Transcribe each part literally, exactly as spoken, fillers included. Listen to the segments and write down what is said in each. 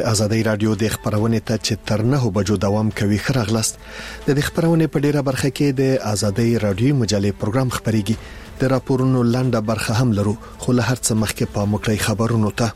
آزادۍ رادیو د خبرونې ته چې تر نه بجو دوام کوي خراغلست د دې خبرونې په ډیره برخه کې د آزادۍ رادیو مجلې پروګرام خبريږي د راپورونو لنډه برخه هم لرو خو له هر څه مخکې په مکړی خبرونو ته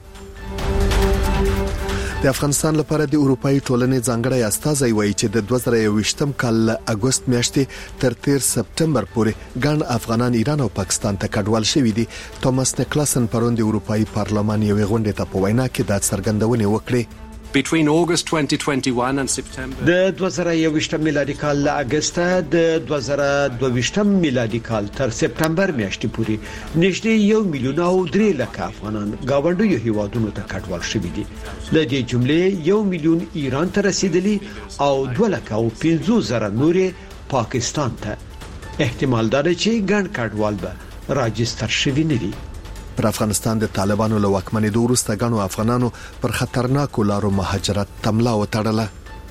د افغانستان لپاره د اروپאי ټولنې ځانګړی استازی وایي چې د دوه زره یوویشتم کال اگست میاشتې تر تیر سپټمبر پورې ګڼ افغانان ایران او پاکستان ته کډوال شوي دي. توماس نیکلاسن پرون د اروپאי پارلمان یوې غونډې ته په وینا کې د څرګندونې وکړې. Between August twenty twenty-one and September د دوه زره یوویشتم میلادي کال له اگست د دوه زره دوهویشتم میلادي کال تر سپټمبر میاشتې پورې نږدې یو میلیون او درې لک افغانان گاونډیو هیوادونو ته کډوال شوي دي. د دې جملې یو میلیون ایران ته رسیدلی او دوه لک او پنځه زره نورې پاکستان ته. احتمال دا دی چې ګڼ کډوال به راجستر شوي نه وي. پر افغانستان د طالبانو له واکمنۍ وروسته غنو افغانانو پر خطرناکو لارو مهاجرت تملا وتړله.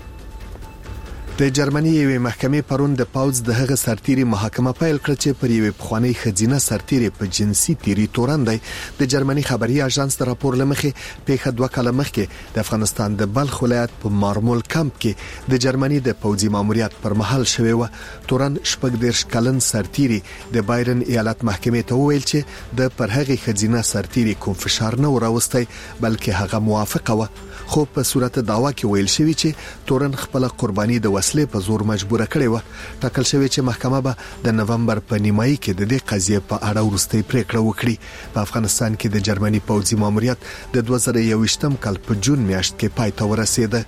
د جرمني یوې محکمې پرون د پاوز د هغه سرتيري محاکمه پیل کړ چې پر یوې پخوانی خزینه سرتيري په جنسي تیری توراندای. د جرمني خبري اژانس د راپور لمخې په دوه کال مخکې د افغانستان د بلخ ولایت په مارمول کمپ کې د جرمني د پوځي ماموریت پر مهال شوی و. توران شپږ دیرش کلن سرتيري د بایرن ایالت محکمې ته وویل چې د پر هغه خزینه سرتيري کوم فشار نه وراوستي بلکې هغه موافقه و. خو په صورت داوا کې ویل شوی چې تورن خپل قرباني د وسلې په زور مجبوره کړې و. ټاکل شوی چې محکمه به د نومبر په نیمایي کې د دې قضیې په اړه وروستۍ پریکړه وکړي. په افغانستان کې د جرمني پوځي ماموریت د دوه زره یوویشتم کال په جون میاشت کې پای ته ورسېده.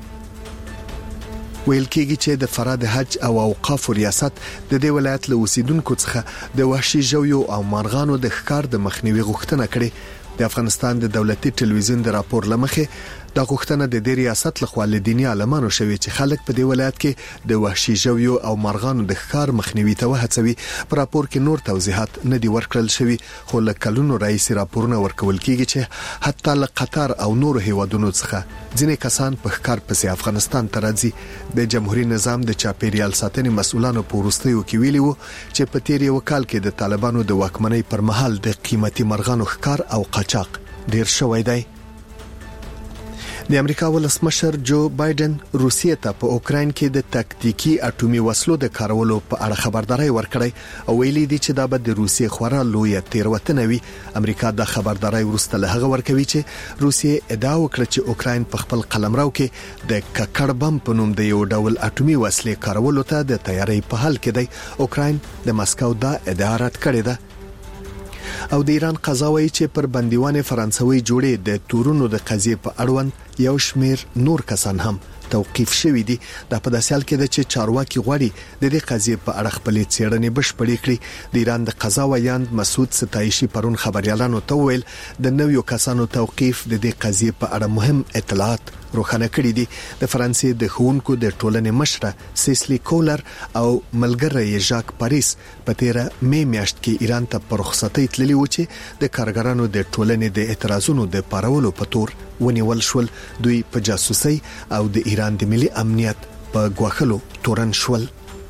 ویل کېږي چې د فراد حج او اوقاف ریاست د دې ولایت له اوسیدونکو څخه د وحشي ژویو او مارغانو د ښکار د مخنیوي غوښتنه کړې. د افغانستان د دولتي ټلویزیون د راپور لمخې د غوښتنه د دې ریاست لخوا له دیني عالمانو شوی چې خلک په دې ولایت کې د وحشي ژویو او مارغانو د ښکار مخنیوي ته وهڅوي. په راپور کې نور توضیحات نه دي ورکړل شوی خو له کلونو راځي راپورونه ورکول کېږي چې حتی له قطر او نورو هیوادونو څخه ځینې کسان په ښکار پسې افغانستان ته راځي. د جمهوریت نظام د چاپیریال ساتنې مسؤلانو په وروستیو کې ویلي وو چې په تیر یو کال کې د طالبانو د واکمنۍ پر مهال د قیمتي مرغانو ښکار او قاچاق ډیر شوی دی. د امریکا ولسمشر جو بایدن روسیې ته په اوکراین کې د تاکتیکی اټومي وسلو د کارولو په اړه خبرداري ورکړی او ویلي دی چې دا به د روسیې خورا لویه تیروتنه وي. امریکا د خبرداري وروسته له هغه ورکوي چې روسیې ادعا وکړه چې اوکراین په خپل قلمرو کې د ککړ بم په نوم د یو ډول اټومي وسلې کارولو ته د تیاری په حال کې دی. اوکراین د مسکو دا ادعا رد کړې ده. او د ایران قضاوی چې پر بندیوان فرانسوي جوړې د تورونو د قضیې په اړوند یو شمیر نور کسان هم توقیف شوی دي. د په داسې حال کې د چې چارواکي غواړي د دې قضیې په اړه خپل څېړنې بشپړې کړي. د ایران د قضاویاند مسعود ستایشي پرون خبريالانو ته ویل د نویو کسانو توقیف د دې قضیې په اړه مهم اطلاعات روښانه کړي دي. د فرانسې د ښوونکو د ټولنې مشره سیسلی کولر او ملګری یې ژاک پاریس په تیر می میاشت کې ایران ته پر رخصتۍ تللی و چې د کارګرانو د ټولنې د اعتراضونو د پارولو په تور ونیول شول. دوی په جاسوسي او د ایران د ملي امنیت په غوښلو تورن شول.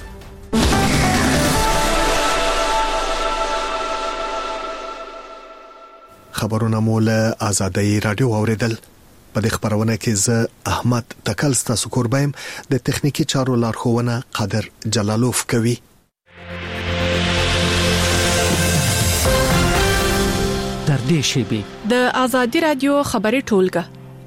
خبرونه مول آزادۍ رادیو اوریدل. په دې خبرونه کې زه احمد تکل ستاسو قربایم د تخنیکی چارو لارښوونه قادر جلالوف کوي. تر دې شی د آزادۍ رادیو خبري ټولګه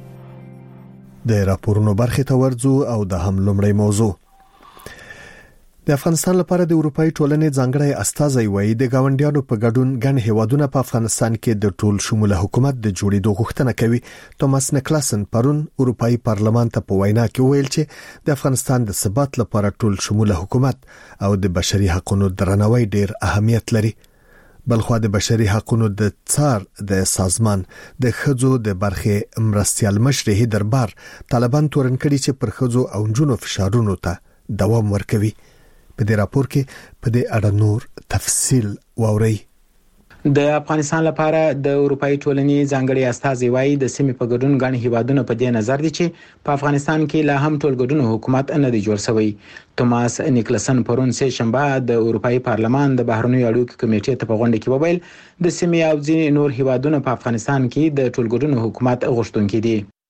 د راپورونو برخه ته ورځو او د هم لومړی موضوع د افغانستان لپاره د اروپאי ټولنې ځانګړی استازی وایي د گاونډیانو په ګډون ګڼ هیوادونه په افغانستان کې د ټول شموله حکومت د جوړېدو غوښتنه کوي. توماس نیکلاسن پرون اروپאי پارلمان ته په وینا کې ویل چې د افغانستان د ثبات لپاره ټول شموله حکومت او د بشري حقوقو درناوی ډیر اهمیت لري. بلخو د بشري حقوقو د څار د سازمان د خځو د برخه مرستيال مشري دربار طالبان تورن کړي چې پر خځو او جنونو فشارونو ته دوام ورکوي. په دې راپور کې په دې اړه نور تفصیل واوري. د افغانستان لپاره د اروپאי ټولنې ځانګړي استازي وایي د سیمې په ګډون غن هیوادونو په دې نظر دي چې په افغانستان کې لا هم ټول ګډون حکومت نه دی جوړ شوی. توماس نیکلسن پرون سه شنبه د اروپאי پارلمان د بهرنیو اړیکو کمیټې ته په غونډه کې وویل د سیمې او ځینې نور هیوادونو په افغانستان کې د ټول ګډون حکومت غوښتونکي دي.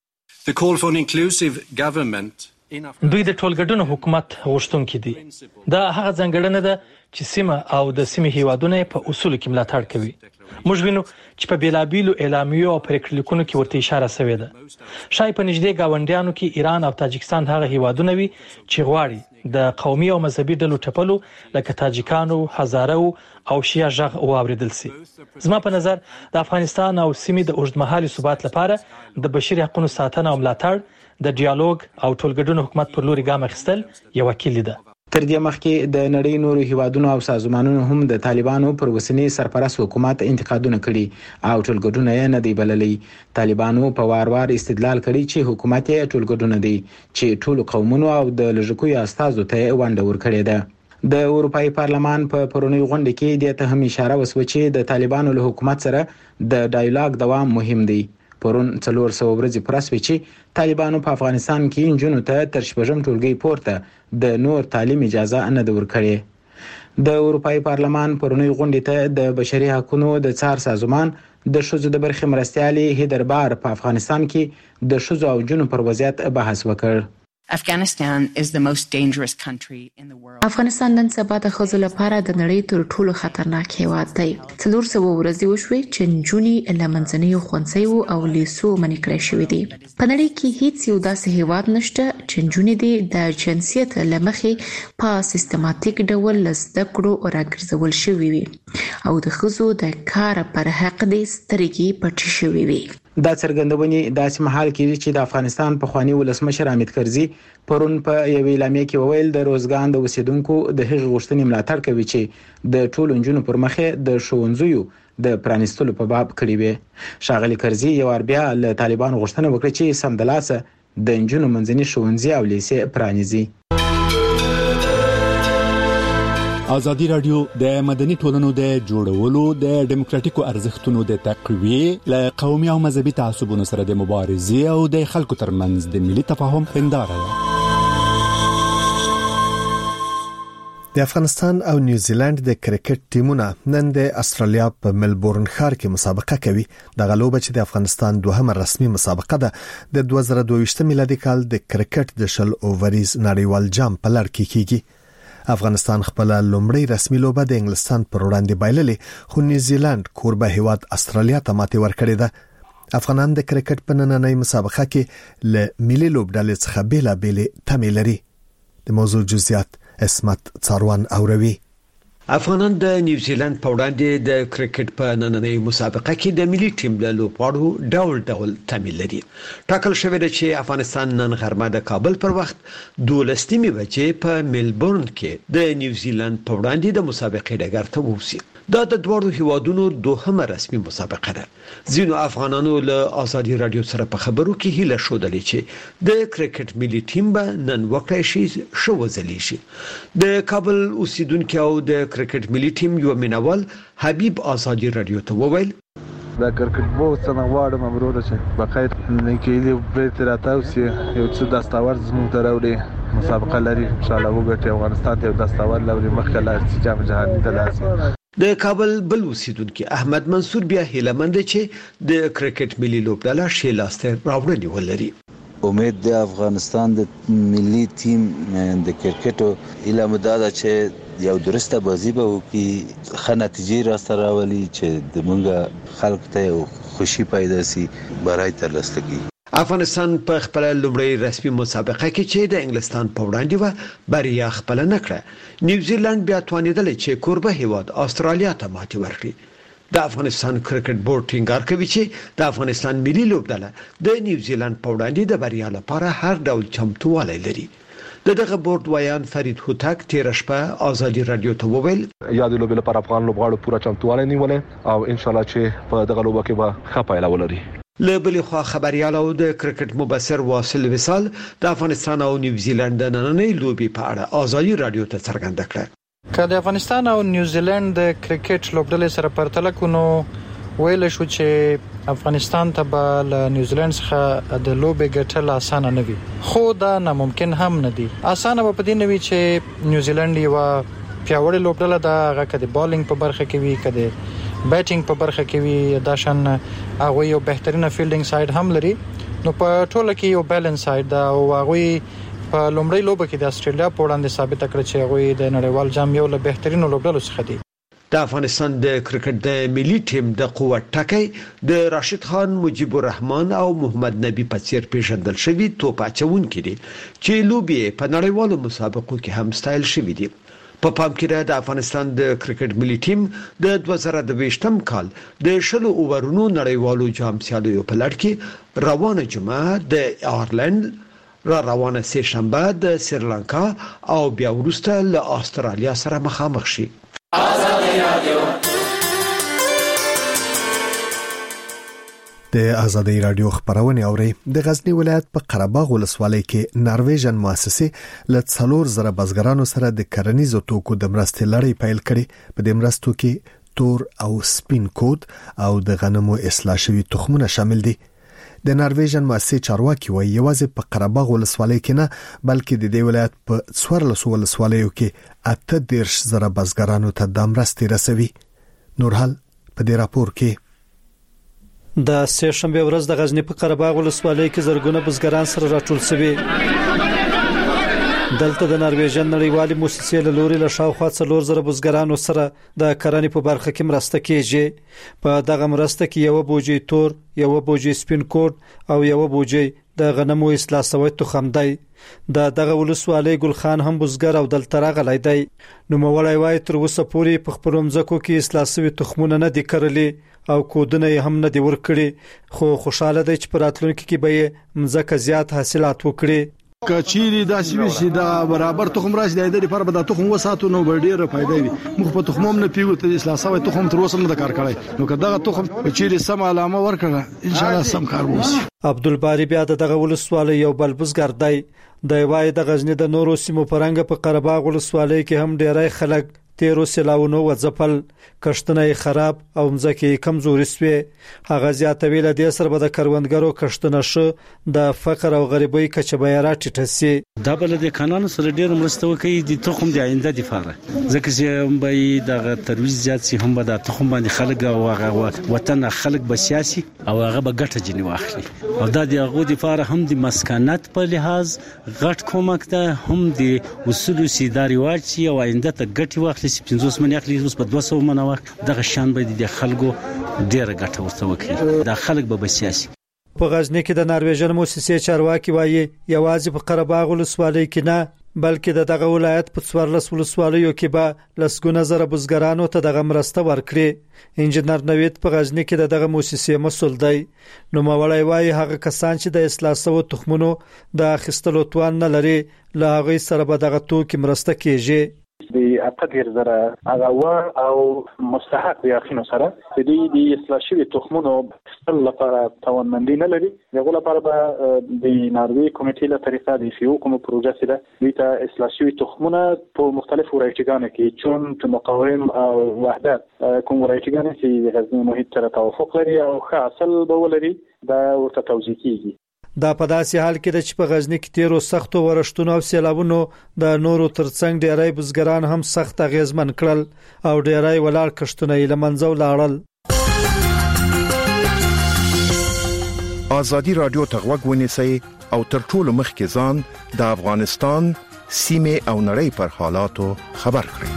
The call for an inclusive government دوی د ټولګډون حکومت غوښتونکي دي. دا هغه ځانګړنه ده چې سیمه او د سیمې هیوادونه په اصول کې ملاتړ کوي. موږ وینو چې په بیلابیلو اعلامیو او پریکړلیکونو کې ورته اشاره شوې ده. شاید په نږدې گاونډیانو کې ایران او تاجکستان هغه هیوادونه وي چې غواړي د قومي او مذهبي ډلو ټپلو لکه تاجکانو، هزارو او شیعه ژغ واوریدل سي. زما په نظر د افغانستان او سیمې د اوږدمهالي ثبات لپاره د بشري حقوقو ساتنه او ملاتړ د ډیالوګ او ټولګډون حکومت پر لوري ګام اخیستل یو کلی ده. تر دې مخکې د نړۍ نورو هیوادونو او سازمانونو هم د طالبانو پر وسنی سرپرست حکومت انتقادونه کړي او ټولګډون یې نه دی بللی. طالبانو په وار وار استدلال کړي چې حکومت یې ټولګډون دی چې ټول قومونو او د لږکیو استازو ته ونډه ورکړي ده. د اروپאי پارلمان په پرونی غونډه کې د ته هم اشاره وسوه چې د طالبانو له حکومت سره د ډایلاګ دوام مهم دی. پرون څلور سو ورځې پرسوي چې طالبانو په افغانستان کې انجونو ته تر شپږم ټولګي پورته د نور تعلیم اجازه نه ده ورکړې. د اروپאי پارلمان پرونی غونډې ته د بشري حقوقو د څار سازمان د شوزو د برخې مرستيالي هیدربار په افغانستان کې د شوزو او جنو پر وضعیت بحث وکړ. Afghanistan is the most dangerous country in the world. افغانستان نن سبا د ښځو لپاره د نړۍ تر ټولو خطرناک هیواد دی. څلور سوه ورځې وشوي چې نجونې له منځنیو ښوونځیو او لیسو منع کړای شوې دي. په نړۍ کې هیڅ یو داسې هیواد نشته چې نجونې دې د جنسیت له مخې په سیستماتیک ډول له زده کړو راګرځول شوي وي او د ښځو د کار پر حق دې سترګې پټې شوي وي. دا څرګندونې داسې مهال کې چې د افغانستان پخوانی ولسمشر حامد کرزي پرون په یو اعلامیه کې وویل د روزګان د اوسیدونکو د هغې غوښتنې ملاتړ کوي چې د ټولو نجونو پر مخې د ښوونځیو د پرانیستلو په باب کړي وي. ښاغلي کرزي یو وار بیا له طالبانو غوښتنه وکړه چې سمدلاسه د نجونو منځني ښوونځي او لیسې پرانیزي. ازادي رادیو د مدني ټولنو د جوړولو د ډیموکراتیکو ارزښتونو د تقویې له قومي او مذهبي تعصبونو سره د مبارزې او د خلکو ترمنځ د ملي تفاهم هنداره ده. د افغانستان او نیوزیلند د کرکټ ټیمونه نن د استرالیا په ملبورن ښار کې مسابقه کوي. د غلوبه چې د افغانستان دوهمه رسمي مسابقه ده د دوه زره دوه ویشت میلادي کال د کرکټ د شل اووریز نړیوال جام په لړ کې کیږي. افغانستان خپل لومړی رسمي لوبه د انګلستان پر وړاندې بایللې، خو نیوزیلند کوربه هیواد استرالیا ته ماتې ورکړې ده. افغانان د کرکټ په نننۍ مسابقه کې له ملي لوبډلې څخه بیلابېلې تمې لري. د موضوع جزئیات اسمت څاروان اوروي. افغانان د نیوزیلند په وړاندې د کرکټ په نننۍ مسابقه کې د ملي ټیم له لوبغاړو ډول ډول تمایل لري. ټاکل شوی دی چې افغانستان نن غرمه د کابل پر وخت دولس نیمې بجې په ملبورن کې د نیوزیلند په وړاندې د مسابقې ډګر ته ووسی. دا د دوه هیوادونو دوهمه رسمي مسابقه ده. ځینو افغانانو له ازادي رادیو سره په خبرو کې هیله شودلې چې د کرکټ ملي ټیم به نن وکړي شي شو وزلی شي. د کابل اوسیدونکو او د کرکټ ملي ټیم یو مینوال حبیب ازادي رادیو ته وویل دا کرکټ بو څنګه واړه مبرور چې بقایت نکېلې به تر تاسو یو څه داستاورز زموږ دراوړي مسابقه لري ان شاء الله وګټي افغانستان ته داستاور لوري مخکې لار جام جهاني ته لاسي. د کابل بل اوسیدونکو احمد منصور بیا هیلمند چې د کرکټ ملي لوبډله شې لاسته راوړنی ولري. امید د افغانستان د ملي ټیم د کرکټ اله مداده چې یو درسته بازی به وکي، ښه نتیجې راسته راولي چې د مونږه خلک ته خوشي پیدا سي برای ترلاسه کړي. افغانستان په خپل لومړی رسمي مسابقه کې چې د انګلستان په وړاندې و بریا خپل نه کړه. نیوزیلند بیا توانیدل چې کوربه هیواد استرالیا ته ماتې ورکړي. د افغانستان کرکټ بورډ ټینګار کوي چې د افغانستان ملي لوبډله د نیوزیلند په وړاندې د بریا لپاره هر ډول چمتووالی لري. د دغه بورډ ویان فرید هوتک تیر شپه ازادي رادیو ته وویل یاد لوبې لپاره افغان لوبغاړو پوره چمتووالی نیولې او ان شاء الله چې په دغه لوبه کې به ښه پایله ولري. له بلې خوا خبريال او د کرکټ مبصر واصل وصال د افغانستان او نیوزیلند د نننۍ لوبې په اړه ازادي رادیو ته څرګنده کړه. که د افغانستان او نیوزیلند د کرکټ لوبډلې سره پرتله کوو ویل شو چې افغانستان ته به له نیوزیلند څخه د لوبې ګټل اسانه نه وي، خو دا ناممکن هم نه دي. اسانه به پدې نه وي چې نیوزیلند یو پیاوړی لوبډله ده، هغه کده بالینګ په برخه کې وي، کده بیټینګ په برخه کې وي، دا شان هغه یو بهترینه فیلډینګ ساید هم لري. نو په ټوله کې یو بیلانس ساید دا او هغه په لومړی لوبه کې د استرالیا په وړاندې ثابت کړ چې هغه د نړیوال جام یو له بهترینو لوبډلو څخه دی. د افغانستان د کرکټ د ملي ټیم د قوت ټکي د راشد خان، مجيب الرحمن او محمد نبی په څیر پیژندل شوی توپ اچونکي دي چې لوبي په نړیوالو مسابقو کې هم ستایل شوی دي. په پام کې د افغانستان د کرکټ ملي ټیم د دوه زره دویشتم کال د شلو اوورونو نړیوالو جام سیالیو په لړ کې روانه جمعه د آیرلند را روانه سه شنبه د سریلانکا او بیا وروسته له استرالیا سره مخامخ شي. د آزادۍ رادیو خبرونه اوري. د غزنی ولایت په قرهباغ ولسوالۍ کې نارویژن مؤسسه له څلور زره بزګرانو سره د کرنیزو توکو د مرستې لړۍ پیل کړي. په دې مرستو کې تور او سپین کود او د غنمو اصلاح شوی تخمونه شامل دي. د نارویژن مؤسسه چارواکي وایي یوازې په قرهباغ ولسوالۍ کې نه بلکې د دې ولایت په څوارلس ولسوالیو کې اته دیرش زره بزګرانو ته د مرستې رسوي. نورحال په دې راپور کې د سه شنبه ورځ د غزنی په قرهباغ ولسوالۍ کې زرګونه بزګران سره راټول شوي. دلته د نارویژن نړیوالې مؤسسې له لوري له شاوخوا څلور زره بزګرانو سره د کرنې په برخه کې مرسته کیږي. په دغه مرسته کې یو بوجي تور، یو بوجي سپین کوډ او یو بوجي د غنمو اصلاح شوی تخم دی. د دغه ولسوالۍ ګل خان هم بزګر او دلته راغلی دی. نو مولای وای تر اوسه پورې په خپل مځکو کې اصلاح شوی تخمونه نه دي کرلي او کودونه هم نه دی ورکړي، خو خوشاله دی چې په راتلونکي کې به مځکه زیات حاصلات وکړي. کچيري داسې وي چې دا برابر تخم راشي د دې لپاره به د تخم وساتو نو به ډیره فائدې وي. موږ په تخموم نه پیو ته اصلاح شوی تخم تر اوسه نه کار کړی، نو که دغه تخم کچيري سم علامه ورکړه ان شاء الله سم کار وشي. عبدالباری بیا دغه ولسوالۍ یو بل بزګر دی. د وای د غزنی د نورو سیمو پرنګ په قرهباغ ولسوالۍ کې هم ډیرای خلک تیرو سلاونو وځپل، کښتونه خراب او مځکه کمزوري شوه. هغه زیاتوي له دې سره به د کروندګرو کښتونه شو د فقر او غریبۍ کچه به راټیټه سي. دا بل د قانون سره ډیر مرسته کوي د تخم د آینده لپاره، ځکه چې به د ترویج زیات سي هم به د تخم باندې خلک او هغه وطن خلک به سیاسي او هغه به ګټه جنې واخلي. او دا د هغه لپاره هم د مسکنت په لحاظ غټ کومک ده، هم د اصول سیداري واچي او آینده ته ګټي واخلي. پنځوس منی اخلي اوس په دوه سوه منه وخت دغه شان به د خلکو ډیره ګټه ورته وکړي. دا خلک به سیاسي. په غزنی کې د نارویژن مؤسسې چارواکي وایي یوازې په قرهباغ ولسوالۍ کې نه بلکې د دغه ولایت په څوارلس ولسوالیو کې به لسګونه زره بزګرانو ته دغه مرسته ورکړي. انجنیر نوید په غزنی کې دغه مؤسسې مسؤل دی. نو مولای وایي هغه کسان چې د اصلاح شوو تخمونو د اخیستلو توان نه لري له هغه سره به دغه توکي مرسته کیږي. د اته زره هغه او مستحق یاخینو سره د دې د اصلاح شوی تخمونو خپل لپاره توانمندي نه لري. دغه لپاره به د ناروی کمیټې له طریقه د فیو کوم پروژه سره د اصلاح شوی تخمونه په مختلفو ورایټیګانو کې چون مقاوم او وحدت کوم ورایټیګانو چې د غزنی محیط سره توافق لري او ښه اصل به ولري دا ورته توضیح کیږي. دا په داسې حال کې چې په غزنی کې تیرو سختو ورښتونو او سیلابونو د نورو ترڅنګ ډیری بزګران هم سخت اغیزمن کړل او ډیری ولاړ کښتونه یې لمنځه ولاړل. آزادی رادیو ته غوږ ونیسئ او تر ټولو مخکې ځان د افغانستان سیمه او نړۍ پر حالاتو خبر کړئ.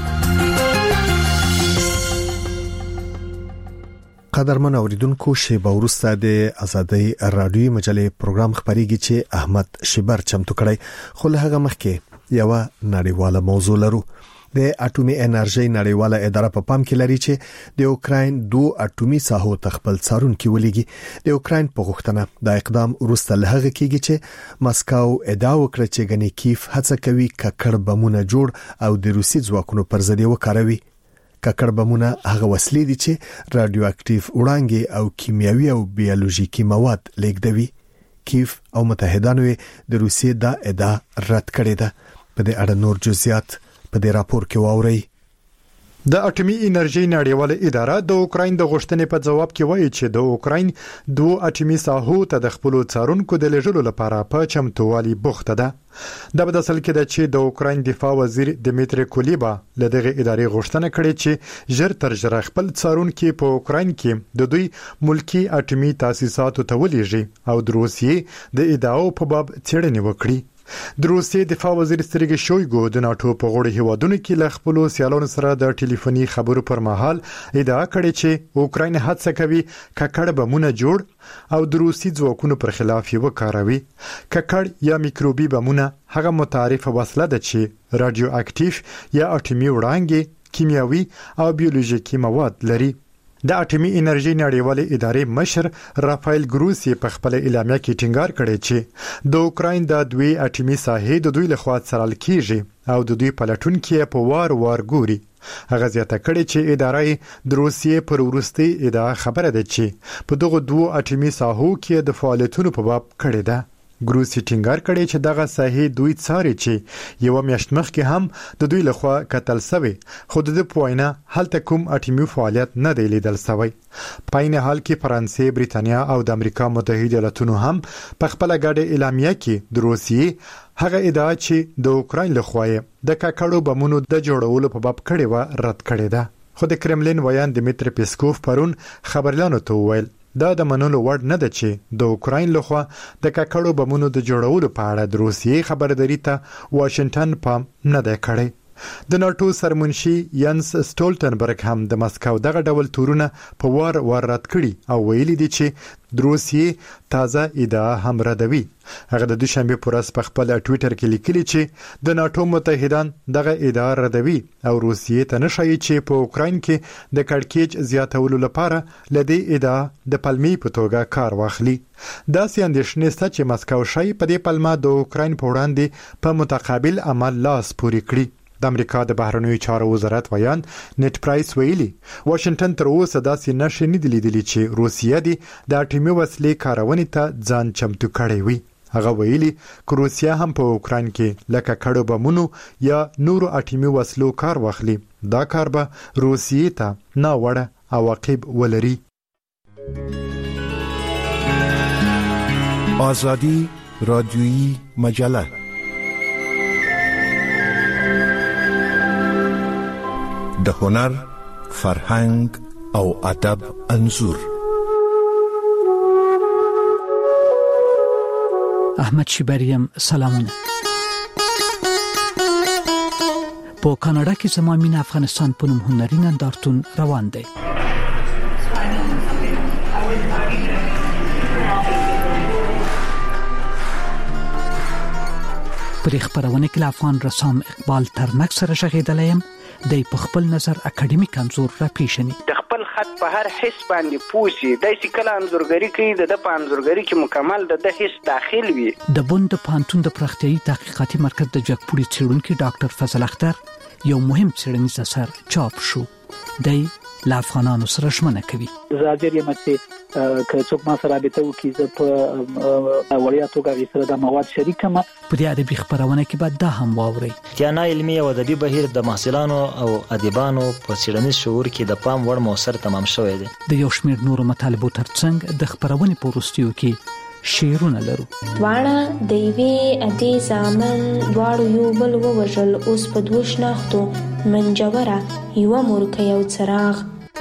قدرمن اوریدونکو شیبه وروسته د آزادۍ رادیو مجلې پروګرام خبريږي چې احمد شبر چمتو کړی. خو له هغه مخکې یو نړیواله موضوع لرو. د اټومي انرژي نړیواله اداره په پام کې لري چې د اوکراین دوه اټومي ساحو تخپل څارونکي ولېږي. د اوکراین په غوښتنه د اقدام وروسته له هغه کېږي چې ماسکو ادعا وکړه چې غني کیف هڅه کوي ککړ بمونه جوړ او د روسي ځواکونو پر ضد وکاروي. ککړ بمونه هغه وسلې دي چې رادیو اکټیو وړانګې او کیمیاوي او بیولوژیکي مواد لیږدوي. کیف او متحدانو د روسیې دا ادعا رد کړې ده. په دې اړه نور جزئیات په دې راپور کې واورئ. د اټومي انرژي نړیواله اداره د اوکراین د غوښتنې په جواب کې وایي چې د اوکراین دوه اټومي ساحو ته د خپل څارونکو د لېږلو لپاره په چمتووالي بوخته ده. دا په اصل کې ده چې د اوکراین دفاع وزیر دمیتری کولیبا له دغه ادارې غوښتنه کړې چې ژر تر ژره خپل څارونکي په اوکراین کې د دوی ملکی اټومي تاسیساتو ته ولېږي او د روسیې د ادعاو په باب څېړنې وکړي. د روسیې دفاع وزیر سرګی شویګو د ناتو په غړو هیوادونو کې له خپل سیالانو سره د ټلیفوني خبرو پر مهال ادعا کړې چې اوکراین هڅه کوي ککړ بمونه جوړ او د روسي ځواکونو پر خلاف یې وکاروي. ککړ یا میکروبي بمونه هغه متعارف وسله ده چې رادیو اکټیو یا اټومي وړانګې، کیمیاوي او بیولوژیکي مواد لري. د اټومي انرژي نړیواله ادارې مشر رافایل ګروسی په خپل اعلامیه کې ټینګار کړی چې د اوکراین د دوی اټومي ساحې د دوی لخوا څارل کیږي او د دوی پلټونکي په وار وار ګوري. هغه زیاته کړی چې ادارې د روسیې پر وروستي ادعا خبره ده چې په دغه دوه اټومي ساحو کې د فعالیتونو په باب کړی ده. ګروسی ټینګار کړی چې دغه ساحې دوی څاري چې یو میاشت مخکې هم د دوی لخوا کتل شوی، خو د پوینه هلته کوم اټومي فعالیت نه دی لیدل شوی. په عین حال کې فرانسې، بریتانیا او د امریکا متحده ایالاتونو هم په خپل ګډه اعلامیه کې د روسیې هغه ادعا چې د اوکراین لخوا د ککړو بمونو د جوړولو په باب کړي و رد کړي ده. خو د کرملین ویان دمیتری پیسکوف پرون خبرلانو ته وویل دا د منلو وړ نه ده چې د اوکراین لخوا د ککړو بمونو د جوړولو په اړه د روسیې خبرداري ته واشنگټن پام نه دی کړی. د ناتو سرمنشي ینس سټولټنبرګ هم د مسکو دغه ډول تورونه په وار وار رد کړي او ویلي دي چې د روسیې تازه ادعا هم ردوي. هغه د دوشنبه پر ورځ په خپل ټوئیټر کې لیکلي چې د ناتو متحدان دغه ادعا ردوي او روسیې ته نشي چې په اوکراین کې د کړکېچ زیاتولو لپاره لدی ادعا د پلمې په توګه کار واخلي. دا سیاندښنې ست چې مسکو شي په دې پلمه د اوکراین په وړاندې په متقابل عمل لاس پوري کړی. د امریکا د بهرنیو چارو وزارت ویان نت پرایس ویلي واشنگټن تر اوسه داسې نشي نه لیدلی چې روسیه دی د اټومي وسلې کارونې ته ځان چمتو کړی وي. هغه ویلي چې روسیه هم په اوکراین کې لکه کړو بمونو یا نورو اټومي وسلو کار واخلي. دا کار به روسیې ته نه وړه عواقب ولري. آزادی رادیویی مجله د هنر، فرهنګ او ادب انځور. احمد شیبریم سلامونه. په کاناډا کې زما مين افغانستان په نوم هنري نندارتون روان دی. پر خبرونه کې افغان رسام اقبال ترنک سره شغیدلیم د په خپل نظر اکیډمیک انزور را پیښني. د خپل خط په هر حس باندې پوسی د سکل انزورګری کوي د په انزورګری کې مکمل د د حس داخل وي. د بوند پانتون د پرختیايي تحقیقاتي مرکز د جګپوري څېړونکو ډاکټر فضل اختر یو مهم څېړنیز اثر چاپ شو. د لا افغانانو سره شمنه کوي. زاجر یم چې که څوک ما سره رابطه وکړي زه په وړیا توګه سره د مواد شریکم. په دې ادبي خبرونه کې بعد دا هم واوري چې نه علمي او ادبي بهیر د محصلانو او ادیبانو په څېړنیز شعور کې د پام وړ موثر تمام شوی دی. د یو شمېر نورو مطالبو ترڅنګ د خبرونه په وروستیو کې شعرونه لرو. واړه د یوې ادي زامن دواړو یو بل ووژل اوس په دوه شناختو منجوره یو مورکه یو څراغ.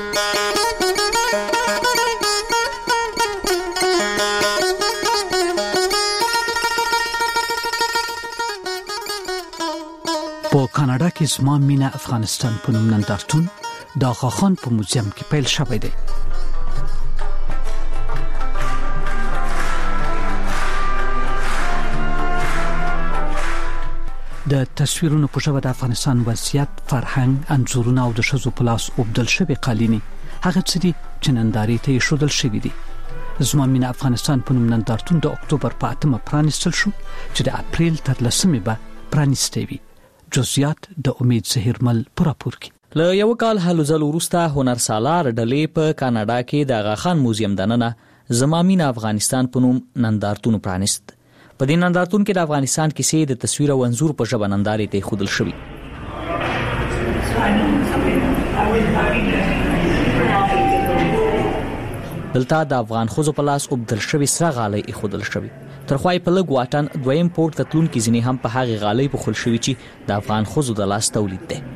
په کاناډا کې زما مینه افغانستان په نوم نندارتون د خاخان په موزیم کې پیل شوی دی. د تصویرونو په ژبه د افغانستان وضعیت، فرهنګ، انځورونه او د ښځو په لاس اوبدل شوي قالینې هغه څه دي چې نندارې ته ایښودل شوي دي. زما مینه افغانستان په نوم نندارتون د اکتوبر په اتمه پرانیستل شو چې د اپریل تر لسمې به پرانیستی وي. جزئیات د امید زهیرمل پر راپور کې. له یو کال هلو ځل وروسته هنرسالار ډلې په کاناډا کې د غاخان موزیم دننه زما مینه افغانستان په نوم نندارتون پرانیست. په دې نندارتون کې د افغانستان کیسې د تصویر او انځور په ژبه نندارې ته ایښودل شوي. دلته د افغان خوځو په لاس وبدل شوی سره غالۍ ایښودل شوی ترخوای په لګ واټن دویم پورت تلون کې ځینې هم په هغه غالۍ په خل شوی چې د افغان خوځو د لاس تولید ده.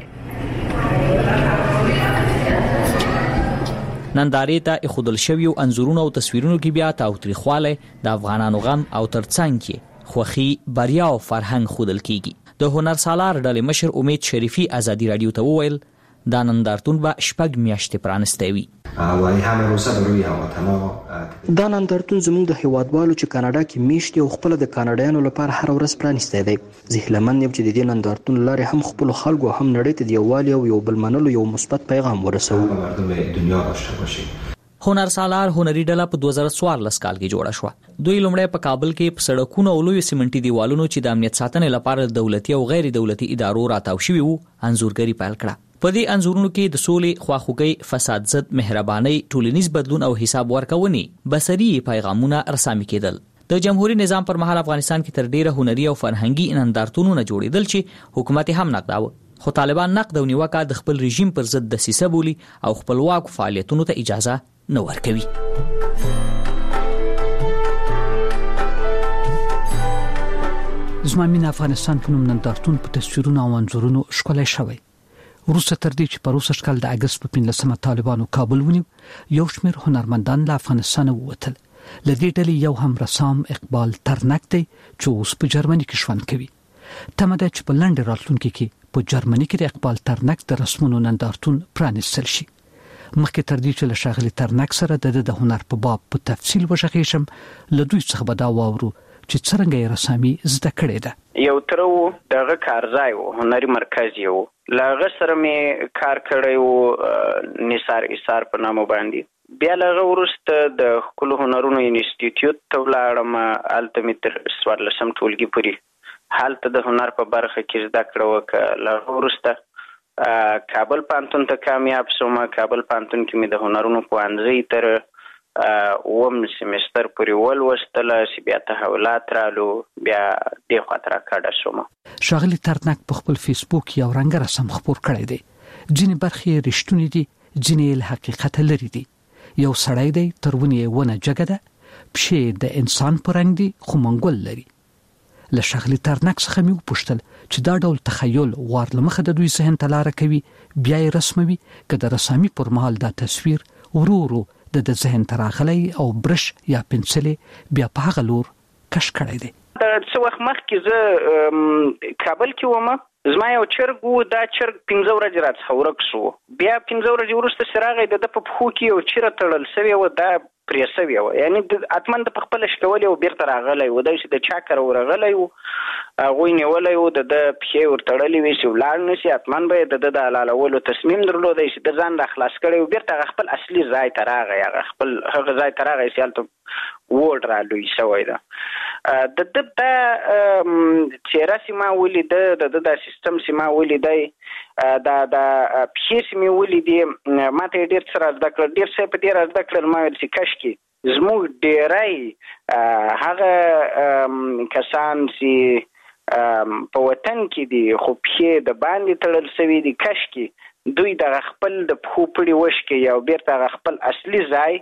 نندارې ته ایښودل شوی او انزورونو او تصویرونو کې بیا تاوتریخواله د افغانانو غم او ترڅنګ کې خوخي بریا او فرهنګ خودل کیږي. د هنر سالار ډلې مشر امید شریفي ازادي رادیو ته وویل دا نندارتون به شپږ میاشتې پرانستی وي. دا نندارتون زموږ د هیوادوالو چې کاناډا کې میشتي او خپل د کاناډایانو لپاره هر ورځ پرانستی دی. زه هیلهمند یم چې د دې نندارتون لارې هم خپل خلکو هم نړۍ ته د یووالي او یو بل منلو یو مثبت پیغام ورسوو. هنر سالار هنري ډله په دوه زره څوارلس کال کې جوړه شوه. دوی لومړی په کابل کې په سړکونو او لوی سیمنټي دیوالونو چې د امنیت ساتنې لپاره دولتي او غیر دولتي ادارو راتاو شوي وو انځورګري پیل کړه. په دې انځورونو کې د سولې، خواخوږۍ، فساد ضد، مهرباني، ټولنیز بدلون او حساب ورکونې بصري پیغامونه رسامي کېدل. د جمهوریت نظام پر مهال افغانستان کې تر ډیره هنري او فرهنګي نندارتونونه جوړېدل چې حکومت هم نقداوه. خو طالبان نقد او نیوکه د خپل رژیم پر ضد دسیسه بولي او خپلواک فعالیتونو ته اجازه نه ورکوي. زما مینه افغانستان په نوم نندارتون په تصویرونو او انځورونو ښکلی شوی. وروسته تر دې چې په روسي کال د اگست په پنځلسمه طالبانو کابل ونیو، یو شمېر هنرمندان له افغانستان ووتل. له دې ډلې یو هم رسام اقبال ترنک دی چې اوس په جرمني کې ژوند کوي. تمه ده چې په لنډ راتلونکي کې په جرمني کې د اقبال ترنک د رسمونو نندارتون پرانیستل شي. مخکې تر دې چې له ښاغلي ترنک سره د د هنر په باب په تفصیل وغږیږم، له دوی څخه به دا واورو چې څرنګه یې رسامي زده کړې ده. یو تر وو دغه کارځای وو، هنري مرکز یو لاغه سره مې کار کړی وو نثار ایثار په نامه باندې. بیا لاغه ورسته د ښکلو هنرونو انسټیټیوټ ته ولاړم، هلته مې تر څوارلسم ټولګي پورې هلته د هنر په برخه کې زده کړه وکړه. لاغه ورسته کابل پوهنتون ته کامیاب شوم. کابل پوهنتون کې مې د هنرونو پوهنځي تر اووم سیمستر پورې ولوستله چې بیا تحولات رالو، بیا دې خواته راکډه شوم. ښاغلي ترنک په خپل فیسبوک یو رنګ رسم خپور کړی دی. ځینې برخې رښتونې دي، ځینې له حقیقت لري دي. یو سړی دی، تر ونې ونه جګه ده، پښې د انسان په رنګ دي خو منګول لري. له ښاغلي ترنک څخه مې وپوښتل چې دا ډول تخیل غوار له مخه د دوی ذهن ته لاره کوي، بیا یې رسموي که د رسامي پر مهال دا تصویر ورو ورو د د ذهن ته راغلی او برش یا پنسلې بیا په هغه لور کش کړی دی. د څه وخت مخکې زه کابل کې وم، زما یو چرګ و، دا چرګ پنځه ورځې راڅخه ورک شو. بیا پنځه ورځې وروسته چې راغی د ده په پښو کې یو چیره تړل سوې وه، دا پرې سوې وه، یعنې اتمن د په خپله شکولی و، بیرته راغلی و. دا چې د چا کره ورغلی و، هغوی نیولی و، د ده پښې ورتړلې وې چې ولاړ نه شي، اتمن به یې د ده د حلالولو تصمیم درلودی چې د ځان را خلاص کړی و. بیرته هغه خپل اصلي ځای ته راغی، هغه خپل هغه ځای ته راغی چې هلته ووډ را لوی شوی ده. د ده دا څېره چې ما ولیده، د ده دا سیستم چې ما ولیدی، دا د پښې چې مې ولیدې، ما ته یې ډېر څه را زده کړل. ډېر څه یې په دې را زده کړل، ما ویل چې کشکې زموږ ډېری هغه کسان چې په وطن کې دي خو پښې د باندې تړل شوي دي، کشکې دوی دغه خپل د پښو پړي وشکي او بیرته هغه خپل اصلي ځای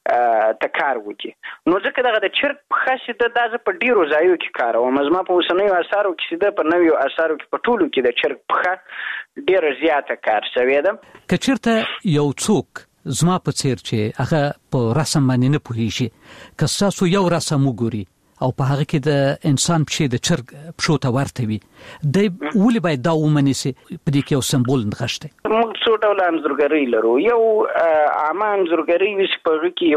ته کار وکړي. نو ځکه دغه د چرګ پښه چې ده، دا زه په ډېرو ځایو کې کاروم. زما په اوسنیو اثارو کې چې ده، په نویو اثارو کې په ټولو کې د چرګ پښه ډېره زیاته کار شوې ده. که چېرته یو څوک زما په څیر چې هغه په رسم باندې نه پوهیږي، که ستاسو یو رسم وګوري او په هغه کې د انسان پښې د چرګ پښو ته ورته وي، دی ولې باید دا ومني چې په دې کې یو سمبول نغښتی؟ موږ څو ډوله انځورګرۍ لرو. یو عامه انځورګرۍ وي چې په هغه کې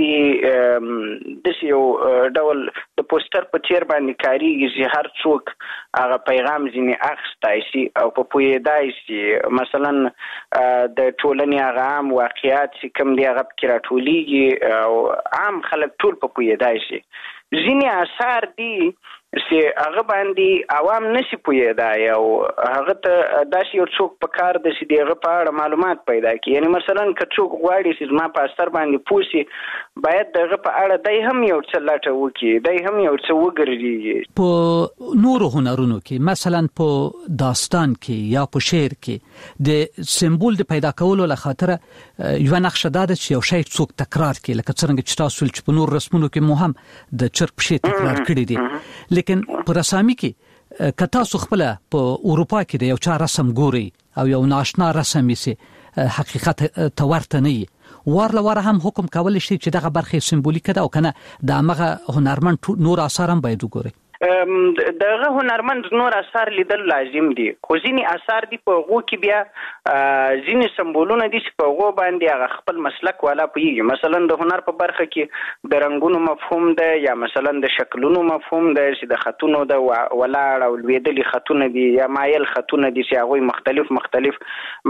یوازې داسې یو ډول د پوسټر په څېر باندې کارېږي چې هر څوک هغه پیغام ځینې اخیستی شي او په پوهېدای شي. مثلا د ټولنې هغه عام واقعیات چې کوم دي هغه پکې راټولېږي او عام خلک ټول په پوهېدای شي. ځینې اثار دي سي هغه باندې عوام نشي پوهیدای او هغه ته داسې یو څوک په کار د سي دغه په اړه معلومات پیدا کړي. یعنی مثلا که څوک غواړي چې ما په اثر باندې پوسی باید دغه په اړه دای هم یو څه لټه وکړي، دای هم یو څه وګرځي. په نورو هنرونو کې مثلا په داستان کې یا په شعر کې د سمبول د پیدا کولو لخاطر یو نقشه ده چې یو شی څوک تکرار کړي، لکه څنګه چې تاسو چې په نور رسمونو کې مو هم د چرپ شی تکرار کړی دي. لیکن په رسامي کې که تاسو خپل په اروپا کې د یو چا رسم ګوري او یو ناشنا رسم یې حقیقت ته ورته نه وي، وارله واره هم حکم کولی شي چې دغه برخه سمبولیکه ده او کنه د هغه هنرمند نور آثار هم باید وګوري. دغه هنرمند نور اثر لیدل لازم دي، خو ځینی اثر دي په غو کې بیا ځینی سمبولونه دي چې په غو باندې هغه خپل مسلک والا پیږي. مثلا د هنر په برخه کې د رنگونو مفهوم ده یا مثلا د شکلونو مفهوم ده چې د خطونو د ولاړ او لویدلي خطونه دي یا مایل خطونه دي چې هغه مختلف مختلف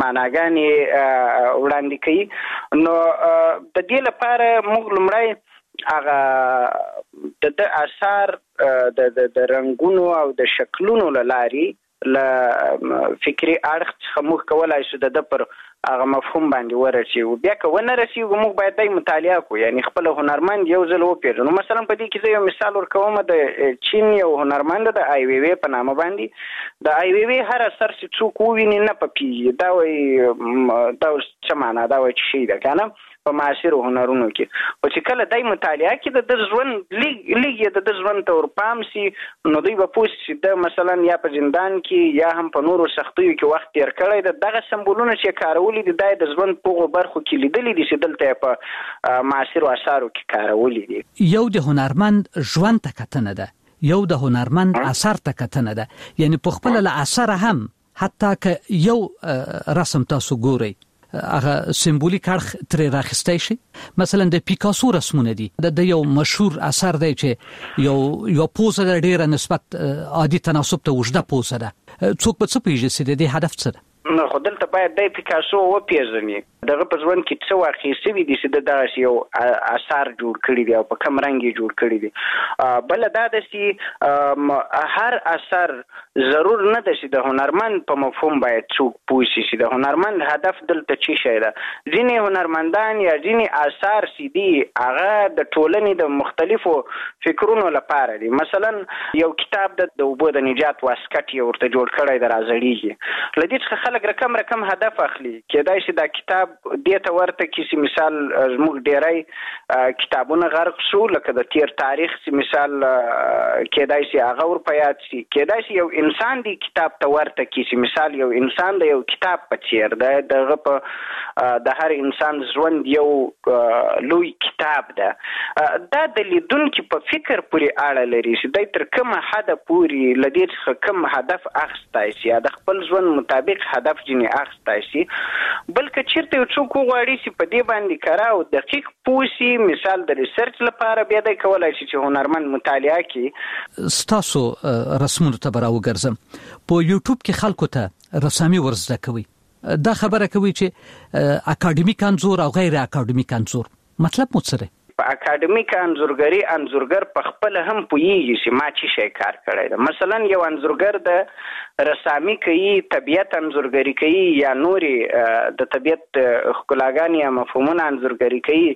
معناګانې وړاندې کوي. نو د دې لپاره موږ لمړی هغه د د اثر د د رنگونو او د شکلونو لاري ل فکری اړخ څخه موږ کولای شو د پر هغه مفهوم باندې ورسیو. بیا که ونه رسیو موږ باید د مطالعه کو، یعنی خپل هنرمند یو ځل وپیژنو. مثلا په دې کې یو مثال ورکوم، د چین یو هنرمند د آی وی وی په نامه باندې د آی وی وی هر اثر چې څوک وویني نه پپی دا وي دا څه معنا دا وي چې شي ده کنه په معاصر هنرونو کې. او چې کله دای مطالعه کې د ژوند لیګ لیګ د ژوند تور پام سي نو دوی به پوه شي د مثلا یا په زندان کې یا هم په نورو سختیو کې وخت تیر کړی د دغه سمبولونه چې کارولي دي د ژوند په برخو کې لیدلې دي چې دلته په معاصر اثارو کې کارولي دي. یو د هنرمند ژوند ته کتنه ده، یو د هنرمند اثر ته کتنه ده. یعنی په خپل له اثر هم حتی که یو رسم تاسو ګورئ هغه سمبولیک اړخ ترې راخستی شي. مثلا د پیکاسو رسمونه دي، د یو مشهور اثر دی چې یو یو پوزه د ډیره نسبت عادي تناسب ته وجده پوزه ده. څوک به څه پیژني چې د دې هدف څه ده؟ نو خو دلته باید د پیکاسو وپیژني دغه په ژوند کې څه واقع شوي دي چې دغه یو اثر جوړ کړی دی او په کوم رنګ یې جوړ کړی دی. بل دا د چې هر اثر ضرور نه ده چې د هنرمند په مفهوم باید څوک پوه شي چې د هنرمند هدف دلته چی شي ده. ځینې هنرمندان یا ځینې اثار چې دي هغه د ټولنې د مختلفو فکرونو لپاره دي. مثلا یو کتاب د اوبو د نجات واسکټ یې ورته جوړ کړی د راځړیږي، لدې څخه خلک رقم رقم هدف اخلي. کېدای شي دا کتاب دې ته ورته کیسي مثال زموږ ډیری کتابونه غرق شو، لکه د تیر تاریخ سی مثال کېدای شي هغه ور په یاد شي. کېدای شي یو انسان دی کتاب ته ورته کیسي مثال یو انسان د یو کتاب په څیر دی، دغه په د هر انسان ژوند یو لوی کتاب ده. دا د لیدونکو په فکر پورې اړه لري چې د تر کومه حد پورې لدې څخه کوم هدف اخستای شي، د خپل ژوند مطابق هدف جنې اخستای شي. بلکې چیرته یو څوک غواړي چې په دې باندې کار او دقیق پوسی مثال د ریسرچ لپاره بیا د کولای شي چې هنرمند مطالعه کوي. ستاسو رسمونو ته براو ګرځم په یوټیوب کې خلکو ته رسامي ورزده کوي، دا خبره کوي چې اکاډمیک انزور او غیر اکاډمیک انزور مطلب مو څه دی؟ په اکاډمیک انزورګری انزورګر په خپل هم پوهیږي چې ما چی شي کار کړی ده. مثلا یو انزورګر د رسامي کوي، طبيعت انزورګری کوي یا نوري د طبيعت ښکلاګانې یا مفهومونه انزورګری کوي،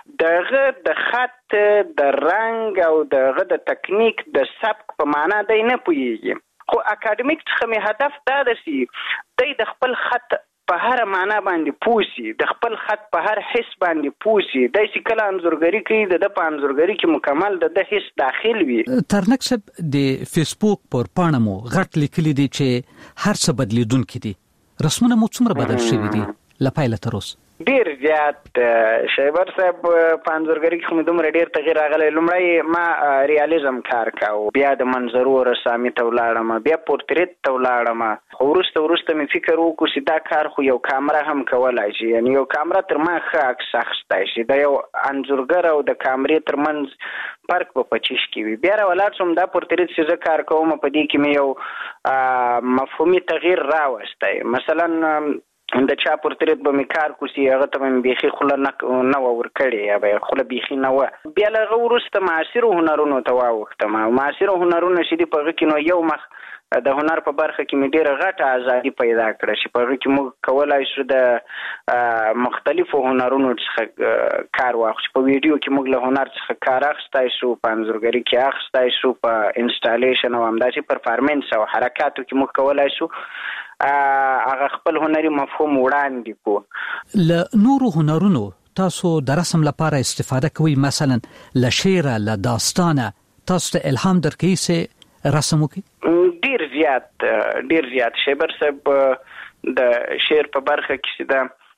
دغه د خط د رنگ او دغه د تکنیک د سبک په معنا دی نه پوهیږي. خو اکاډمیک څخه می هدف دا ده چې د خپل خط په هر معنا باندې پوسی، د خپل خط په هر حس باندې پوسی، د شکل انزورګری کوي، د په انزورګری کې مکمل د حس داخل وي. ترنک صاحب د فیسبوک پر پاڼه مو غټ لیکلي دي چې هر څه بدلیدونکي دي، رسمونه مو څومره بدل شوي دي لپاره تر اوسه؟ ډیر زیات شایبر صاحب په انزورګری کې کوم دومره ډیر تغییر راغلی. لومړی ما ریالیزم کار کاوه، بیا د منظرو رسامي ته ولاړم، بیا پورتریت ته ولاړم. خو وروسته وروسته مې فکر وکړ چې دا کار خو یو کامره هم کولای شي، یعنی یو کامره تر ما ښه عکس اخیستی شي. د یو انځورګر او د کامرې ترمنځ فرق په پچیش کې وي. بیا راولاړ شوم دا پورتریت چې زه کار کوم په دې کې مې یو مفهومي تغییر راوستی. مثلا د چا پورتریت به مې کار کوسي هغه ته مې بيخي خوله نه نه ورکړي یا به خوله بيخي نه و. بیا له ورسته معاصر هنرونو ته واوښتم. معاصر هنرونه چې دی په هغه کې نو یو مخ د هنر په برخه کې مې ډېره غټه ازادي پیدا کړه چې په هغه کې موږ کولای شو د مختلفو هنرونو څخه کار واخلو. په ویډیو کې موږ له هنر څخه کار اخیستی شو، په انځورګري کې اخیستی شو، په انسټالیشن او همداسې پرفارمنس او حرکاتو کې موږ کولای شو هغه خپل هنري مفهوم وړاندې کو. له نورو هنرونو تاسو د رسم لپاره استفاده کوئ؟ مثلا له شعر، له داستانه تاسو ته الهام درکوي چې رسم وکړئ؟ ډیر زیات ډیر زیات شیبر صاحب د شعر په برخه کې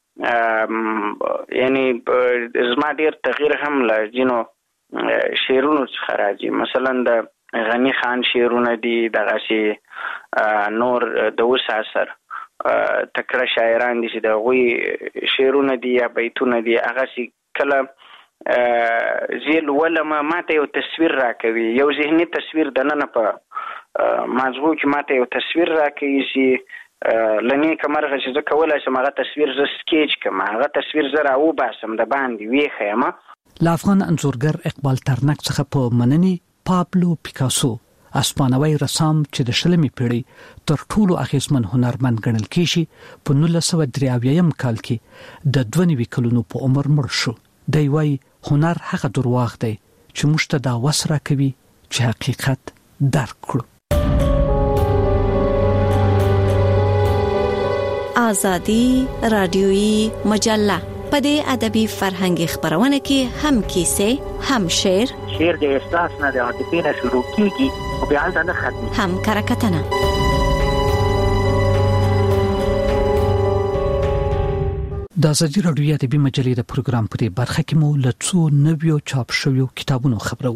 دا یعنی زما ډیر تغییر هم له جنو شعرونو څخه راځي. مثلا د غنی خان شعرونه دي، دغه شی نور د اوس اثر تکړه شاعران دي چې د غوي شعرونه دي یا بیتونه دي، هغه شی کله زیل ولما ماته یو تصویر راکوي، یو ذهني تصویر د نن په مازغو کې ماته یو تصویر راکوي چې لنی کمرغه چې زه کولای شم هغه تصویر ز سکیچ کما، هغه تصویر زه راو باسم د باندې وی خیمه. له افغان انځورګر اقبال ترنک څخه په منني پابلو پیکاسو اسپانوي رسام چې د شلمې پیړۍ تر ټولو اغیزمن هنرمند ګڼل کیږي په نولس سوه درې اویایم کال کې د دوه نوي کلونو په عمر مړ شو. دی وايي هنر هغه درواغ دی چې موږ ته دا وس راکوي چې حقیقت درک کړو. آزادی رادیویی مجله په دې ادبي فرهنګي خبرونه کې هم کیسه، هم شعر، شعر د احساس نه د عاطفې نه شروع کیږي او بیا د نه ختمي، هم کرکټنه. د ازادي رادیو ادبي مجلې د پروګرام په دې برخه کې مو له څو نویو چاپ شویو کتابونو خبرو.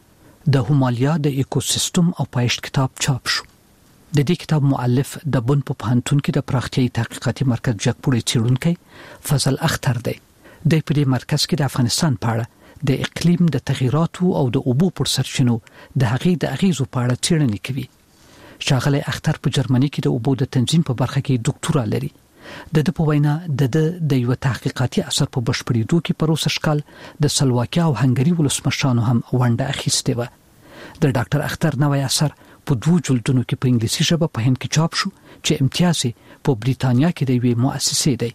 د هومالیا د ایکوسیستم او پایښت کتاب چاپ شو. د دې کتاب مؤلف د بن په پوهنتون کې د پراختیايي تحقیقاتي مرکز جګپوړی څېړونکی فضل اختر دی. د په دې مرکز کې د افغانستان په اړه د اقلیم د تغیراتو او د اوبو پر سرچینو د هغې د اغیزو په اړه څېړنې کوي. ښاغلی اختر په جرمني کې د اوبو د تنظیم په برخه کې ډاکټورا لري. د د په وینا د د یو تحقیقاتي اثر په بشپړېدو کې پروسه شکل د سلواکیا او هنګري ولسمشرانو هم ونډه اخیستې و. د ډاکټر اختر نوې اثر په دوه جلدونو کې په انګلیسي ژبه په هند کې چاپ شو چې امتیاز په بریتانیا کې د یوې مؤسسې دی.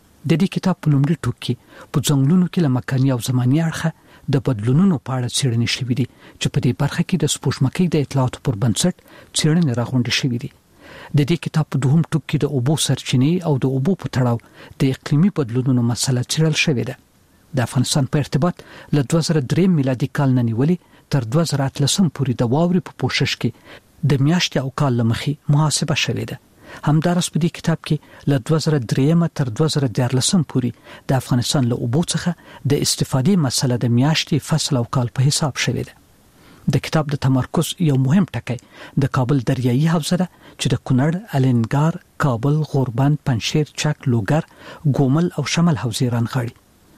د دې کتاب په لومړي ټوک کې په ځنګلونو کې له مکاني او زماني اړخه د بدلونونو په اړه څېړنې شوې دي چې په دې برخه کې د سپوږمکۍ د اطلاعاتو پر بنسټ څېړنې راغونډې شوې دي. د دې کتاب په دوهم ټوک کې د اوبو سرچینې او د اوبو په تړاو د اقلیمي بدلونونو مسله څېړل شوې ده. د افغانستان په ارتباط له دوه زره درې میلادي کال نه نیولې تر دوه زره اتلسم پورې د واوري په پوښښ کې د میاشتې او کال لمخې محاسبه شوې ده. همدارس په دې کتاب کې له دوه زره درې تر دوه زره دیارلسم پورې د افغانستان له اوبو څخه د استفادې مسله د میاشتې، فصل او کال په حساب شوې ده. د کتاب د تمرکز یو مهم ټکی د کابل دریایي حوزه ده چې د کونړ، الینګار، کابل، غوربند، پنجشیر، چک، لوګر، ګومل او شمال حوزې رانغاړي.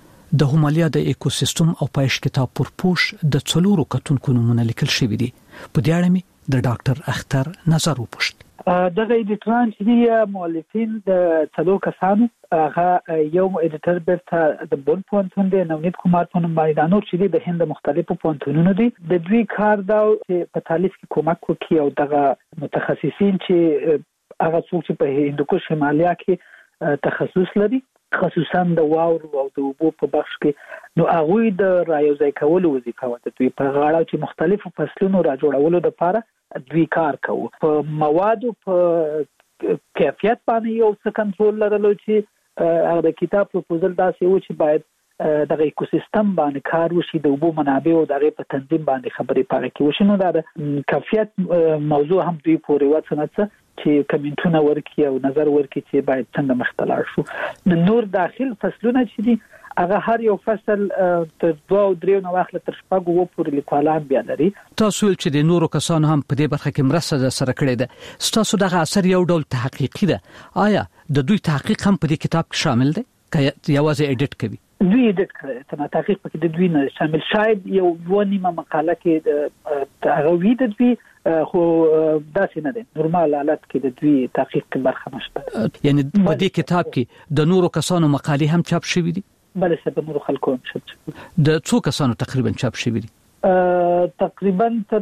د هومالیا د ایکوسیستم او پایښت کتاب پر پوش د څلورو کتونکو نومونه لیکل شوي دي. په دې اړه مې د ډاکټر اختر نظر وپوښت. دغه ایډیټران چې دي مؤلفین د څلور کسانو، هغه یو ایډیټر بیرته د بن پوهنتون دی، نونید کومار په نوم باندې، دا نور چې دي د هند مختلفو پوهنتونونو دي. د دوی کار دا چې په تالیف کې کومک وکړي او دغه متخصصین چې هغه څوک چې په هندوکش شمالیا کې تخصص لري، خصوصا د واورو او د اوبو په بخش کې، نو هغه د رايوځای کولو وظیفه وته دوی په غاړه چې مختلفو فصلونو را جوړولو لپاره دوی کار کوي. په موادو په کیفیت باندې یو څه کنټرول لرلو چې هغه د کتاب پروپوزل داسې و چې باید د ایکوسیستم باندې کار وشي، د اوبو منابع او د په تنظیم باندې خبرې پاره کې وشي. نو دا کیفیت موضوع هم دوی پورې وڅنه چې کمنټونه ورکړي او نظر ورکړي چې باید څنګه مختلار شو. نور داخل فصلونه چې دي هغه هر یو فصل تر دوه او درې نو واخله تر شپږ وو پورې لیکوالان بیا لري. تاسو چې د نورو کسانو هم په دې برخه کې مرسته سره کړې ده، تاسو دغه اثر یو ډول تحقیقي ده، آیا د دوی تحقیق هم په دې کتاب کې شامل دی که یوازې اډیټ کوي؟ دوی د تحقیق پکې د دوی نه شامل شاید یو ونیمه مقاله کې د هغه وی د دوی خو داسې نه دي نورمال حالت کې د دوی تحقیق کې برخه نشته. یعنی په دې کتاب کې د نورو کسانو مقالې هم چاپ شوې دي؟ بله سبا نورو خلکو هم چاپ شوې. د څو کسانو تقریبا چاپ شوې دي؟ تقریبا تر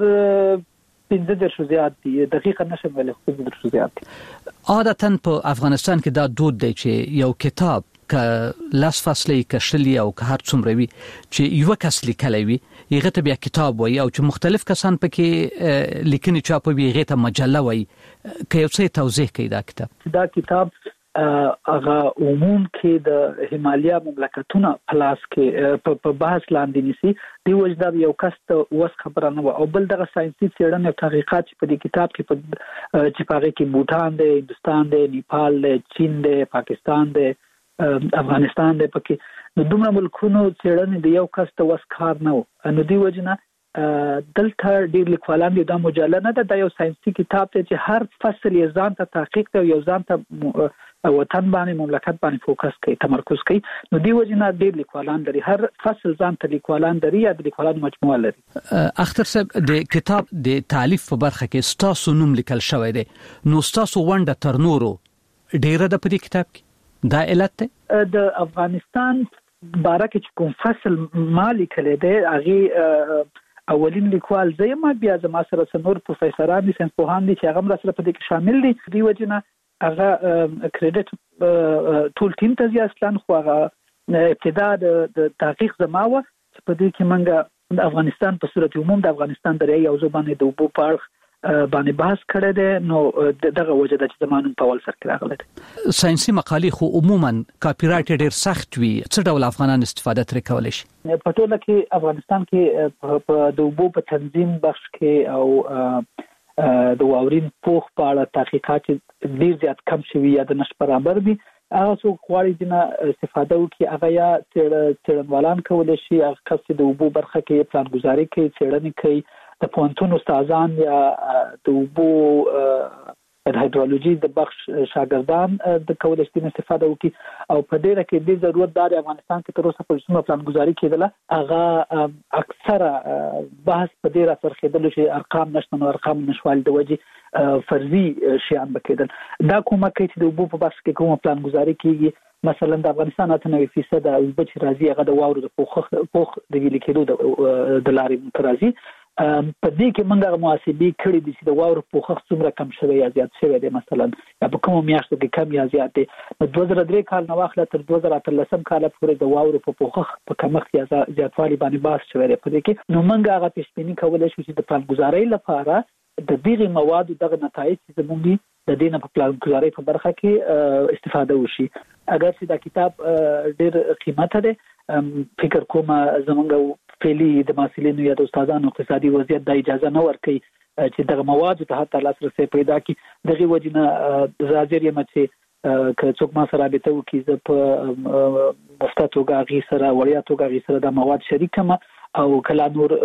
پنځه درشو زیات دي، دقیقا نشم ویلی خو پنځه درشو زیات دي. عادتا په افغانستان کې دا دود دی چې یو کتاب که لاس فاصله کشلی او که هر څومره وي چې یو کس لیکلی وي هغه ته بیا کتاب وایي او چې مختلف کسان پکې لیکنې چاپوي هغه ته مجله وایي. که یو څه توضیح کوي دا کتاب دا کتاب هغه عموم کې د هیمالیا مملکتونه پلاس کې په بحث لاندې نیسي دی وجدار یو کس ته وس خبره نه و او بل دغه ساينسي څېړنې او تحقیقات چې په دې کتاب کې په چې پاره کې بوتان دی، هندستان دی، نیپال دی، چین دی، پاکستان دی، افغانستان دی، پکې نو دومره ملکونو څېړنې د یو کس ته وس کار نه و نو دی وجنه دلته ډېر لیکوالان دي دا مجله نه ده، دا یو ساينسي کتاب دی چې هر فصل یې ځان ته تحقیق کوي یو ځان ته وطن باندې مملکت باندې فوکس کوي تمرکز کوي نو دی وجنه ډېر لیکوالان لري، هر فصل ځان ته لیکوالان لري یا د لیکوالانو مجموعه لري. اختر صاحب د کتاب د تالیف په برخه کې ستاسو نوم لیکل شوی دی نو ستاسو ونډه تر نورو ډېره ده په دې کتاب کې، دا علت ده؟ د افغانستان باره کې چې کوم فصل ما لیکلی دی هغې اولین لیکوال زه یم، بیا زما سره څه نور پروفیسران دي، ساینس پوهان دي چې هغه هم راسره په دې کې شامل دي. دې وجې نه هغه کریډټ ټول ټیم ته ځي اصلا خو هغه ابتدا د تحقیق زما وه چې په دې کې موږ د افغانستان په صورت عموم د افغانستان دریایي حوزو باندې د اوبو په اړخ باندې بحث کړی دی نو دغه وجه ده چې زمانون په اول سر کې راغلی دی. ساينسي مقالې خو عموما کاپی رایټ ډېر سخت وي، څه ډول افغانان استفاده ترې کولی شي؟ په ټوله کې افغانستان کې په د اوبو په تنظیم بخش کې او د واورین پوخ په اړه تحقیقات ډېر زیات کم شوي یا د نشت برابر دي. هغه څوک غواړي چې نه استفاده وکړي هغه یا څېړنوالان کولی شي، هغه کس چې د اوبو برخه کې پلانګزاري کوي، څېړنې کوي، د پوهنتون استادان یا د اوبو د هایدرولوژي د بخش شاګردان د کولی شي استفاده وکړي او په ډېره کې د ضرورت دار افغانستان کې تر اوسه پورې څومره پلانګزاري کېدله هغه اکثره بحث په دې راڅرخېدلو چې ارقام نشته نو ارقام نشوالي د وجې فرضي شیان به کېدل. دا کومه کوي چې د اوبو په بخش کې کومه پلانګزاري کېږي مثلا د افغانستان اته نوي فیصد اوبه چې راځي هغه د واورو د پوخ پوخ د ویلې کېدو د لارې راځي. په دې کې موږ محاسبې کړې دي چې د واورو پوښښ څومره کم شوی یا زیات شوی دی مثلا یا په کومو میاشتو کې کم یا زیات دی. نو دوه زره درې کال نه واخله تر دوه زره اتلسم کال پورې د واورو په پوښښ په کمښت یا زیاتوالي باندې بحث شوی دی. په دې کې نو موږ هغه پیشبیني کولی شو چې د پلانګزارۍ لپاره د دغه موادو دغه نتایج چې زموږ د دې نه په پلانګزارۍ په برخه کې استفاده وشي. اگر چې دا کتاب ډېر قیمته دی فکر کوم زمونږ فعلی د محصلینو یا د استادانو اقتصادي وضعیت د اجازه نه ورکوي چې دغه مواد ته حتی لاسرسي پیدا کړي. دغه وجه نه حاضر یم چې که څوک ما سره رابطه وکړي زه په مفته توګه هغې سره وړیا توګه هغې سره دا مواد شریک کړم او کله نور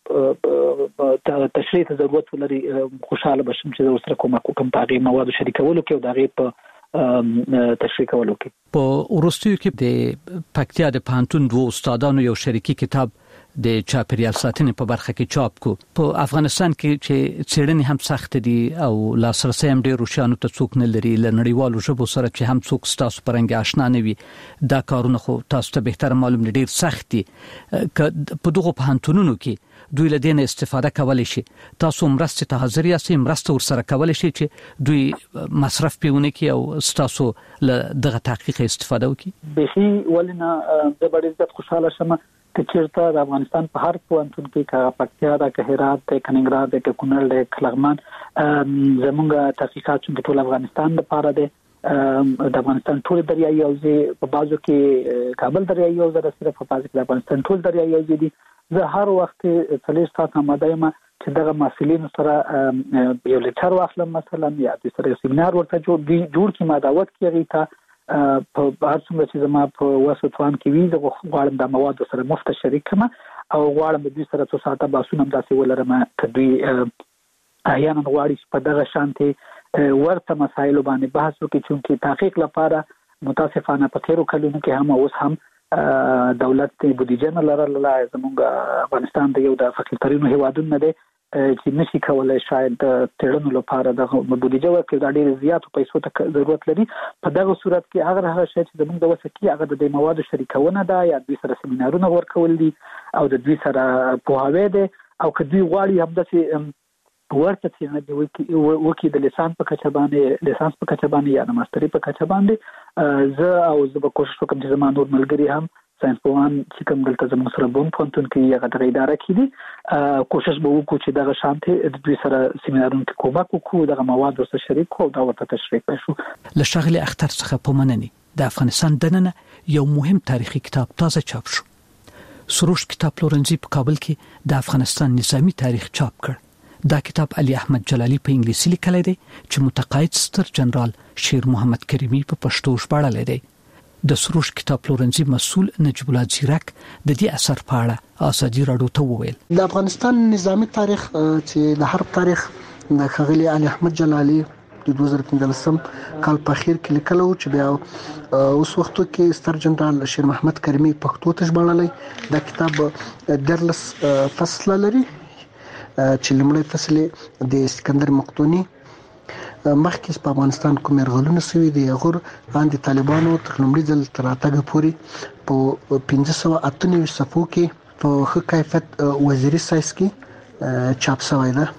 تشریح ته ضرورت ولري خوشحاله بشم چې زه ورسره کومک وکړم په هغې موادو شریکولو کې او د هغې په تشریح کولو کې. په وروستیو کې د پکتیا د پوهنتون دوه استادانو یو شریکي کتاب د چاپیریال ساتنې په برخه کې چاپ کو. په افغانستان کې چې څېړنې هم سخت دي او لاسرسي هم ډېر روشانو ته څوک نه لري له نړیوالو ژبو سره چې هم څوک ستاسو پرنګ آشنا نه وي دا کارونه خو تاسو ته بهتر معلوم دي ډېر سخت دي. په دغه پوهنتونونو کې دوی له دې نه استفاده کولی شي، تاسو مرستې ته حاضر یاستئ، مرسته ورسره کولی شي چې دوی مصرف پې ونه کړي او ستاسو له دغه تحقیق استفاده وکړي؟ بیخي ولې نه زه به ډېر زیات خوشحاله شم که چېرته د افغانستان په هر پوهنتون کې که پکتیا ده که هرات ده که ننګرهار ده که کونړ ده که لغمان زموږ تحقیقات چونکې ټول افغانستان لپاره دی د افغانستان ټول دریایي حوزې په بعضو کې کابل دریایي حوزه ده صرف په بعضو کې د افغانستان ټول دریایي حوزې دي. زه هر وخت څلور ساعت آماده یم چې دغه محصلینو سره یو لیکچر واخلم مثلا یا دوی سره یو سیمینار ورته جوړ کړي، ما دعوت کړي هغې ته په هر څومره چې زما په وس و توان کې وي زه غواړم دا مواد سره مفته شریک کړم او غواړم د دوی سره څو ساعته بحثونه هم داسې ولرم که دوی احیانا غواړي چې په دغه شانتې ورته مسایلو باندې بحث وکړي چونکې تحقیق لپاره متاسفانه په تېرو کلونو کې هم اوس هم دولت بودیجه نه لرله. زموږ افغانستان د یو د فقیرترینو هیوادونو نه دی چې نشي کولای شاید تړونو لپاره د بودیجه ورکړي، د ډېر زیاتو پیسو ته ضرورت لري. په دغه صورت کې هغه هغه شی چې زموږ د وسه کې هغه د موادو شریکونه ده یا دوی سره سیمینارونه ورکول دي او د دوی سره پوهاوی ده، او که دوی غواړي همداسې ورته څېړنه دې وکړي د لیسانس په کچه باندې لیسانس په کچه باندې یا د ماستري په کچه باندې، زه او زه به کوشش وکړم چې زما نور ملګري هم ساينس پوهان چې کوم دلته زموږ سره بون پونتون کې هغه د اداره کې دي کوشش به وکړو چې دغه شانته د دوی سره سیمینارونو کې کومک وکړو، دغه مواد ورسره شریک کړو، دا ورته تشریح کړو. له ښاغلي اختر څخه په مننې د افغانستان دننه یو مهم تاریخي کتاب تازه چاپ شو. سروش کتاب پلورنځي په کابل کې د افغانستان نظامی تاریخ چاپ کړ. دا کتاب علي احمد جلالي په انګلیسي لیکلی دی چې متقاعد ستر جنرال شیر محمد کریمي په پښتو ژباړلی دی. د سروش کتاب پلورنځي مسؤل نجیب الله زیرک د دې اثر په اړه ازادي راډیو ته وویل. د افغانستان نظامی تاریخ چې د حرب تاریخ د ښاغلي علي احمد جلالي د دوه زره پنځلسم کال په اخر کې لیکلو چې بیا اوس وختو کې ستر جنرال شیر محمد کریمي پښتو ته ژباړلی. دا کتاب درلس فصل لري چې لومړی فصل د اسکندر مقدوني مخکې په افغانستان کوم یرغلونه شوي دي هغه باندې طالبانو تر لومړي ځل تر راتګ پورې په پنځه سوه اته نوي صفحو کې په ښه کیفیت وزیري سایز کې چاپ شوی ده.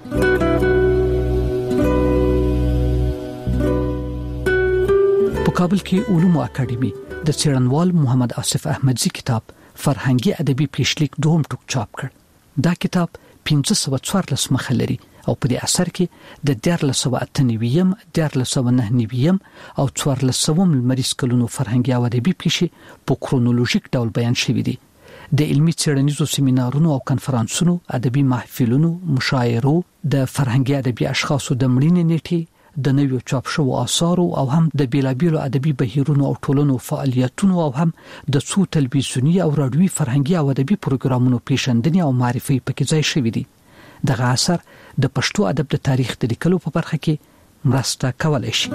په کابل کې علومو اکاډمي د څېړنوال محمد آصف احمدزي کتاب فرهنګي ادبي پیشلیک دوم ټوک چاپ کړ. دا کتاب پنځه سوه څوارلس مخه لري او په دې اثر کې د دیارلس سوه اته نویم، دیارلس سوه نهه نویم او څوارلس سوم لمریز کلونو فرهنګي او ادبي پیښې په کرونولوژیک ډول بیان شوي دي. د علمي څېړنیزو سیمینارونو او کنفرانسونو، ادبي محفلونو، مشاعرو، د فرهنګي ادبي اشخاصو د مړینې نیټې، د نویو چاپ شوو آثارو او هم د بیلابیلو ادبي بهیرونو او ټولنو فعالیتونو او هم د څو تلویزیونی او رادیوي فرهنګي او ادبي پروګرامونو پیښندنې او معرفي پکې ځای شوي دي. دغه اثر د پښتو ادب د تاریخ د لیکلو په برخه کې مرسته کولای شي.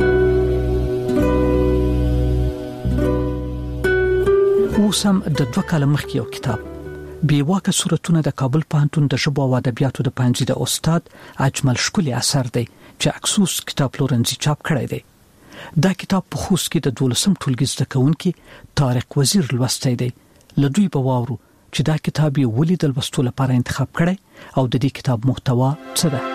اوس هم د دوه کاله مخکې یو کتاب بیواکه صورتونه د کابل پوهنتون د ژبو او ادبیاتو د پوهنځي د استاد اجمل ښکلي اثر دی چې اکسوس کتاب پلورنځي چاپ کړی دی. دا کتاب په خوست کې د دولسم ټولګي زده کوونکي طارق وزیر لوستی دی. له دوی به واورو چې دا کتاب یې ولې د لوستو لپاره انتخاب کړی او د دې کتاب محتوا څه ده.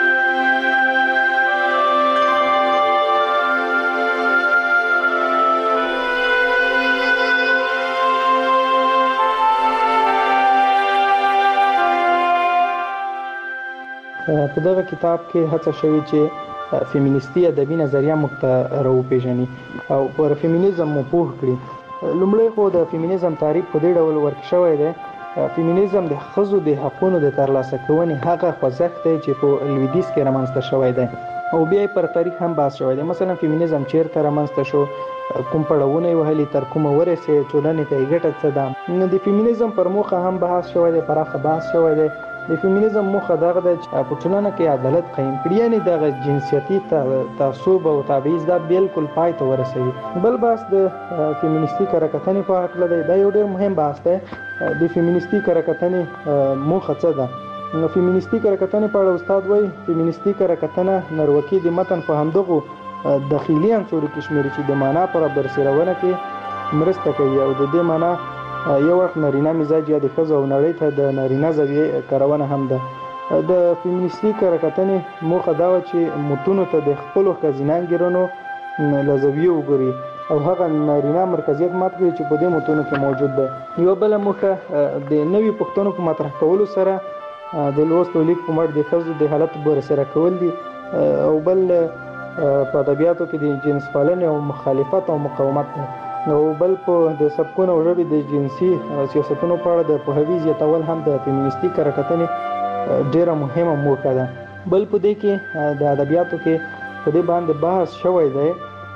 په دغه کتاب کې هڅه شوې چې فیمینیستي ادبي نظریه موږ ته راوپېژني او پر فیمینیزم مو پوه کړي. لومړی خو د فیمینیزم تعریف په دې ډول ورکړل شوی دی. فیمینیزم د ښځو د حقوقو د ترلاسه کونې هغه خوځښت دی چې په لویدیځ کې رامنځته شوی دی او بیا پر تاریخ هم بحث شوی دی. مثلا فیمینیزم چیرته رامنځته شو، کوم پړاوونه یې وهلي، تر کومه ورسېد، ټولنې ته یې ګټه څه ده. د فیمینیزم پر موخه هم بحث شوی دی، پراخه بحث شوی دی. د فیمینیزم موخه دغه ده چې په ټولنه کې عدالت قایم کړي، یعنی دغه جنسیتي تعصب او تبعیض دا بالکل پای ته ورسوي. بل بحث د فیمینیستي کارکتنې په اړه دی. دا یو ډېر مهم بحث دی. د فیمینیستي کارکتنې موخه څه ده؟ نو فیمینیستي کارکتنې په اړه استاد وایي فیمینیستي کارکتنه نروکي د متن په همدغو داخلي عنصرو کې شمېري چې د معنا پر برسېرونه کې مرسته کوي او د دې معنا یو وخت نارینه مزاج یا د ښځو او نړۍ ته د نارینه زاویې کارونه هم ده. د فیمینیستي کارکتنې موخه دا وه چې متونو ته د خپلو ښځینه انګیرنو له زاویې وګوري او هغه نارینه مرکزیت مات کړي چې په دې متونو کې موجود ده. یوه بله موخه د نویو پوښتنو په مطرح کولو سره د لوست او لیک په مټ د ښځو د حالت برسېره کول دي او بل په ادبیاتو کې د جنس پالنې او مخالفت او مقاومت ده. نو بل په د سبکونو او ژبې د جنسي سیاستونو په اړه د پوهاوي زیاتول هم د فیمینیستي کارکتنې ډېره مهمه موخه ده. بل په دې کې د ادبیاتو کې په دې باندې بحث شوی دی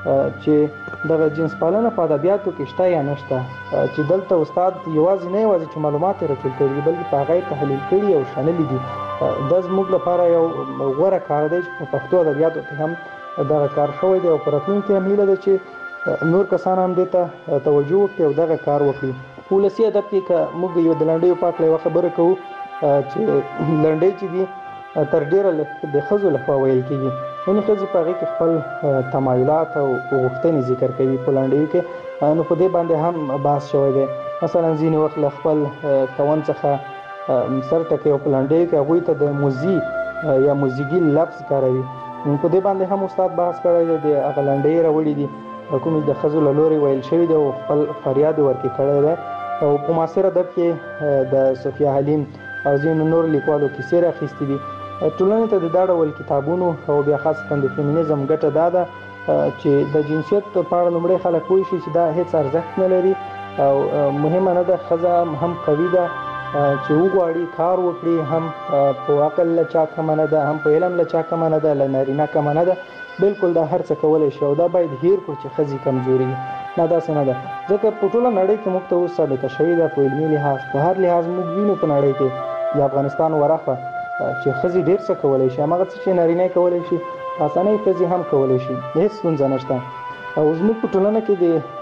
چې دغه جنس پالنه په ادبیاتو کې شته یا نشته، چې دلته استاد یوازې نه یوازې چې معلومات یې راټول کړي بلکې په هغه یې تحلیل کړي او شاملې دي. دا زموږ لپاره یو غوره کار دی چې په پښتو ادبیاتو کې هم دغه کار شوی دی او په راتلونکي کې هم هیله ده چې نور کسان هم دې ته توجه وکړي او دغه کار وکړي. په ولسي ادب کې که موږ یو د لنډیو په هکله یوه خبره کوو چې لنډۍ چې دي تر ډېره د ښځو لخوا ویل کېږي، یعنې ښځې په هغې کې خپل تمایلات او غوښتنې ذکر کوي په لنډیو کې. نو په دې باندې هم بحث شوی دی. مثلا ځینې وخت له خپل کوند څخه سر ټکوي او په لنډیو کې هغوی ته د موزي یا موزیګي لفظ کاروي. په دې باندې هم استاد بحث کړی دی. د هغه لنډۍ راوړي دي کومې د ښځو له لورې ویل شوي دي او خپل فریاد یې ورکې کړی دی. او په معاصر ادب کې د صفیه حلیم او ځینو نور لیکوالو کیسې راخیستې دي. ټولنې ته د دا ډول کتابونو او بیا خاصتا د فیمینیزم ګټه دا ده چې د جنسیت په اړه لومړی خلک پوه شي چې دا هیڅ ارزښت نه لري او مهمه نه ده. ښځه هم قوي ده چې وغواړي کار وکړي، هم په عقل له چا کمه نه ده، هم په علم له چا کمه نه ده، له نارینه کمه نه ده. بالکل دا هر څه کولی شي او دا باید هیر کړو چې ښځې کمزوري دي. نه داسې نه ده، ځکه په ټوله نړۍ کې موږ ته اوس ثابته شوې ده په علمي لحاظ په هر لحاظ موږ وینو په نړۍ کې د افغانستان ورخه چې ښځې ډېر څه کولی شي. هماغه څه چې نارینه کولی شي په اسانۍ ښځې هم کولی شي، هېڅ ستونزه نشته. او زموږ په ټولنه کې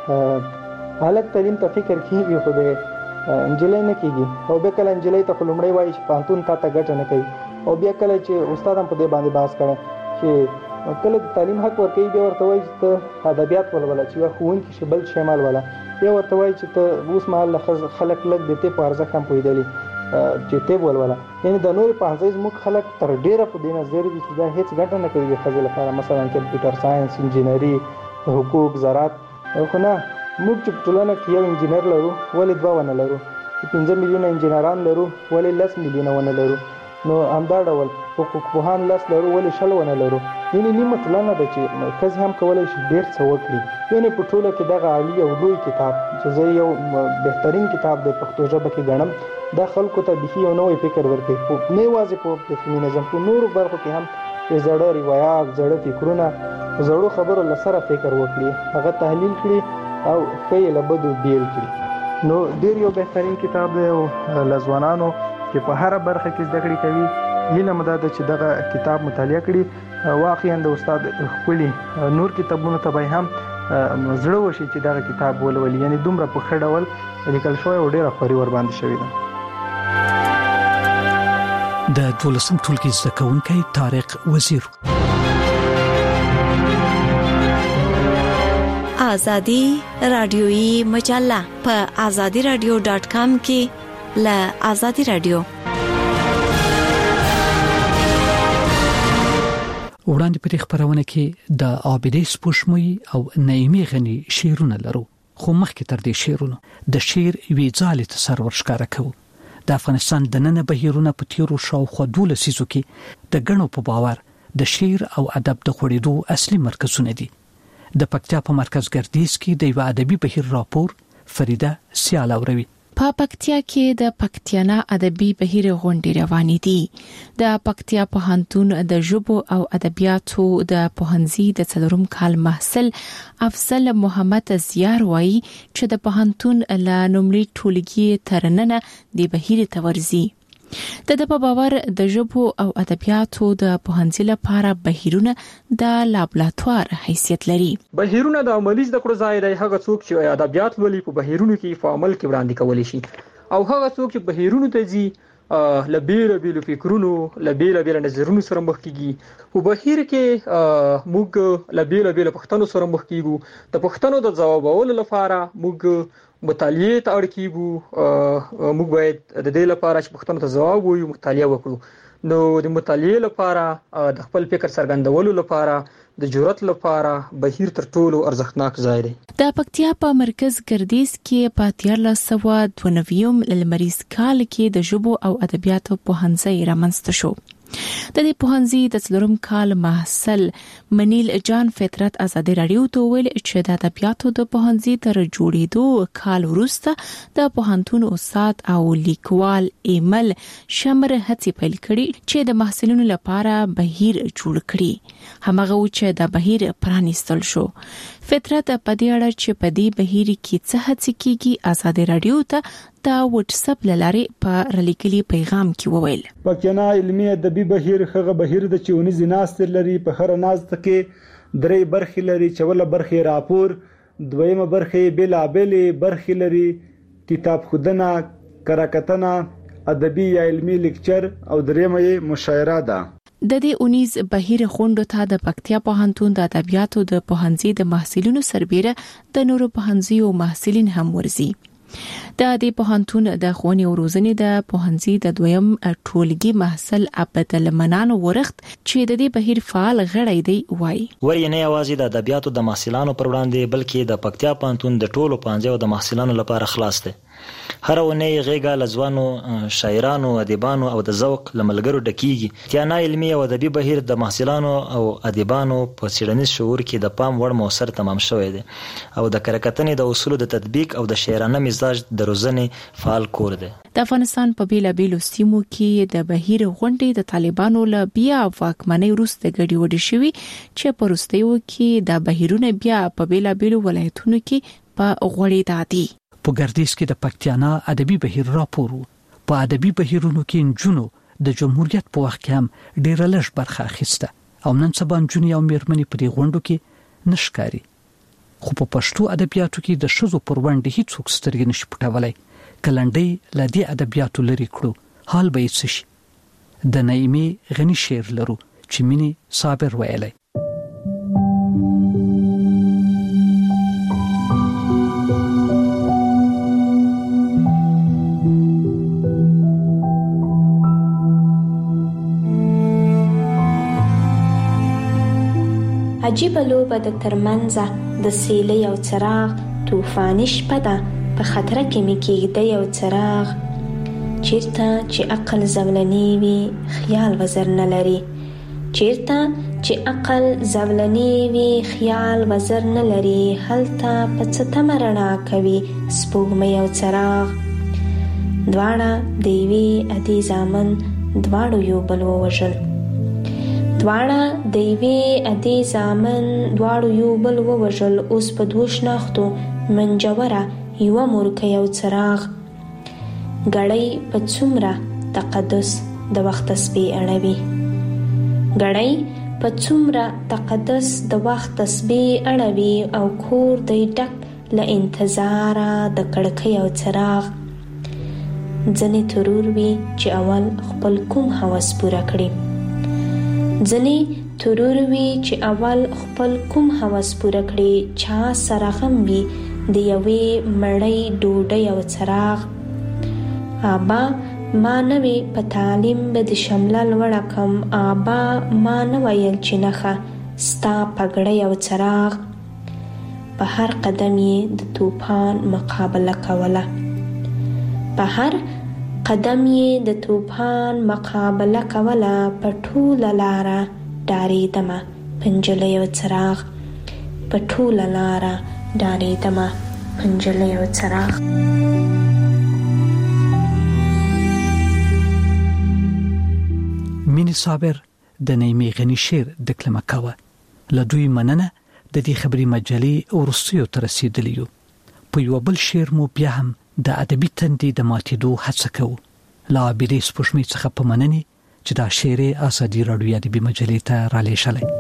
د هلک تعلیم ته فکر کېږي خو د نجلۍ نه کېږي. او بیا کله نجلۍ ته خو لومړی وایي چې پوهنتون تا ته ګټه نه کوي. او بیا کله چې استاد هم په دې باندې بحث کړی چې کله د تعلیم حق ورکوي بیا ورته وایي چې ته ادبیات ولوله، چې یوه ښوونکي شي بل شی مه لوله. بیا ورته وایي چې ته اوس مهال خلک لږ د طب په ارزښت هم پوهېدلي چې طب ولوله. یعنې د نورې پوهنځۍ زموږ خلک تر ډېره په دې نظر دي چې دا هېڅ ګټه نه کوي د ښځې لپاره، مثلا کمپیوټر ساینس، انجینري، حقوق، زراعت. خو نه، موږ چې په ټولنه کې یو انجینر لرو ولې دوه ونه لرو، چې پنځه میلیونه انجینران لرو ولې لس میلیونه ونه لرو. نو همدا ډول حقوق پوهان لس لرو ولې شل ونه لرو. یعنې نیمه ټولنه ده چې ښځې هم کولی شي ډېر څه وکړي. یعنې په ټوله کې دغه عالي او لوی کتاب چې زه یو بهترین کتاب د پښتو ژبه کې ګڼم، دا خلکو ته بیخي یو نوی فکر ورکوي، نه یوازې په فیمینیزم، په نورو برخو کې هم چې زړه روایات، زړه فکرونه، زړو خبرو له سره فکر وکړي، هغه تحلیل کړي او ښه یې له بدو بیل کړي. نو ډېر یو بهترین کتاب دی او له ځوانانو چې په هره برخه کې زده کړې کوي هیله مو دا ده چې دغه کتاب مطالعه کړي. واقعا د استاد ښکلي نور کتابونو ته به هم زړه وشي چې دغه کتاب ولولي. یعنې دومره په ښه ډول لیکل شوی او ډېره خوري ورباندې شوې ده. د دولسم ټولګي زده کوونکی طارق وزیر. آزادی رادیویی مجله په آزادی رادیو ډاټ کام کې له آزادی رادیو. وړاندې په دې خبرونه کې د عابدې سپوږمۍ او نعیمې غني شعرونه لرو، خو مخکې تر دې شعرونو د شعر وی ځالې تصور ښکارا کوو. د افغانستان د نن بهیرونه په تیرو شاوخوا دوله سیزو کې د غنو په باور د شعر او ادب د خوړېدو اصلي مرکزونه دي. د پکتیا په مرکز ګردیز کې د یو ادبي بهیر راپور فریده سیال اوروي. په پکتیا کې د پکتیانا ادبي بهیر غونډې روانې دي. د پکتیا پوهنتون د ژبو او ادبیاتو د پوهنځي د څلورم کال محصل افضل محمد زیار وایي چې د پوهنتون له نومړي ټولګي ترننه د بهیر تورزي. د د په باور د ژبو او ادبیاتو د پوهنځي لپاره بهیرونه د لابراتوار حیثیت لري. بهیرونه د عملي زده کړو ځای دی. هغه څوک چې ادبیات لولي په بهیرونو کې په عمل کې وړاندې کولی شي، او هغه څوک چې بهیرونو ته ځي له بیل بیل فکرونو، له بیل بیل نظرونو سره مخ کیږي. په بهیر کې موږ له بیل بیل پوښتنو سره مخ کیږو. د پوښتنو د ځوابولو لپاره موږ مطالعه ته اړ کیږو. موږ باید د دې لپاره چې پوښتنو ته ځواب ووایو مطالعه وکړو. نو د مطالعه لپاره د خپل فکر څرګندولو لپاره د جرأت لپاره بهیر تر ټولو ارزښتناک ځای دی. د پکتیا په مرکز ګردیز کې په تیارلس سوه دوه نوي لمریز کال کې د ژبو او ادبیاتو پوهنځی رامنځته شو. د دې پوهنځي د څلورم کال محصل منیل جان فطرت آزادي رادیو ته ویل چې د ادبیاتو د پوهنځي تر جوړېدو کال وروسته د پوهنتون استاد او لیکوال ایمل شمر هڅې پیل کړې چې د محصلینو لپاره بهیر جوړ کړي. همغه و چې د بهیر پرانیستل شو. فطرت په دې اړه چې په دې بهیر کې څه هڅې کیږي آزادي رادیو ته د واتس اپ لارې په رلیکلي پیغام کې وویل. پکتیانا علمي ادبي بهیر هغه بهیر د چونیز ناستر لري. په هر ناست کې درې برخې لري چې ولا برخې راپور، دویمه برخه بېلابېلې برخې لري، کتاب خودنه، کراکتنه، ادبي یا علمي لیکچر او دریمه یې مشاعره ده. د دې اونیز بهیر غونډو ته د پکتیا پوهنتون د ادبیاتو د پوهنځي د محصلینو سربېره د نورو پوهنځیو محصلین هم ورزي. د دې پوهنتون د ښوونې او روزنې د پوهنځي د دویم ټولګي محصل عبدالمنان ورخت چې د دې بهیر فعال غړی دی وایي ورې نه یوازې د ادبیاتو د محصلانو پر وړاندې بلکې د پکتیا پوهنتون د ټولو پوهنځیو د محصلانو لپاره خلاص دی. هر ونې غېږه لزوانو شاعرانو ادیبانو او د ذوق لملګرو ډکیږي. تیانا علمي او ادبي بهیر د محصلانو او ادیبانو په څېړنیز شعور کې د پام وړ موثر تمام شوی دی او د کرکتنې د اصولو د تطبیق او د شاعرانه مزاج د روزنې فعال کور دی. د افغانستان په بیلابېلو سیمو کې د بهیر غونډې د طالبانو له بیا واکمنۍ وروسته ګډې وډې شوي چې په وروستیو کې د بهیرونه بیا په بیلابېلو ولایتونو کې په غوړېدا دي. په ګردیز کې د پکتیانا ادبي بهیر راپور په ادبي بهیرونو کې نجونو د جمهوریت په وخت کې هم ډېره لږ برخه اخیسته او نن سبا نجونې او میرمنې په دې غونډو کې نشکاري. خو په پښتو ادبیاتو کې د ښځو پر وړاندې هیڅوک سترګې نشي پټولی. کلنډۍ له دې ادبیاتو لرې کړو حال به یې څه شي. د نعیمې غني شعر لرو چې مینې صابر ویلی. عجیب لوبه د ترمنځه د سیلې او څراغ، طوفاني شپه ده په خطره کې مې کېږده یو څراغ. چیرته چې عقل زولنی وي خیال وزر نه لري، چیرته چې عقل زولنی وي خیال وزر نه لري، هلته په څه تمه رڼا کوي سپوږمۍ او څراغ. دواړه د یوې ادي زامن دواړو یو بل ووژل، دواړه د یوې ادي زامن دواړو یو بل ووژل، اوس په دوو شناختو منجوره یوه مورکۍ او څراغ. ګړۍ په څومره تقدس د وخت تسبیح اړوي، ګړۍ په څومره تقدس د وخت تسبیح اړوي، او کور دی ډک له انتظاره د کړکۍ او څراغ. ځنې ترور وي چې اول خپل کوم هوس پوره کړي، ځنې ترور وي چې اول خپل کوم هوس پوره کړي، چا سره غم وي د یوې مړۍ ډوډۍ او څراغ. آبا ما نه وی په تعلیم به د شمله لوړه کم، آبا ما نه ویل چې نښه ستا پګړۍ او څراغ. په هر قدم یې د طوفان مقابله کوله، په هر قدم یې د طوفان مقابله کوله، په ټوله لاره ډارېدمه پنجلۍ او څراغ، په ټوله لاره ډارېدمه پنجلۍ او څراغ. مینې صابر د نعیمې غني شعر دکلمه کوه. له دوی مننه د دې خبري مجلې وروستیو ته رسیدلی یو. په یو بل شعر مو بیا هم د ادبي تندې د ماتېدو هڅه کوو. لا عابدې سپوږمۍ څخه په مننې چې دا شعر ازادي راډیو ادبي مجلې ته رالېږلی.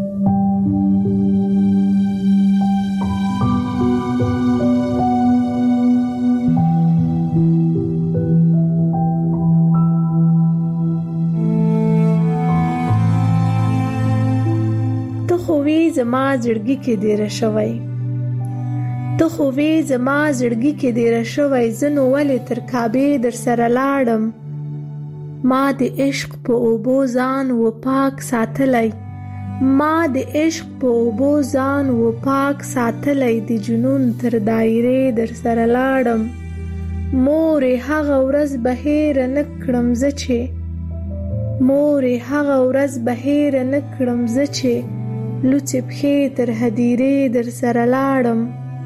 ته خو وی زما زړګي کې ډېره شوی، ته خو وی زما زړګي کې ډېره شوی، زنو ولې تر کعبې در سره لاړم. ما د عشق په اوبو ځان و پاک ساتلی، ما د عشق په اوبو ځان و پاک ساتلی، د جنون تر دایرې در سره لاړم. مورې هغه ورځ به هېره نه کړم زه چې، مورې هغه ورځ به هېره نه کړم زه چې، لوڅې پښې تر هدیرې در سره لاړم.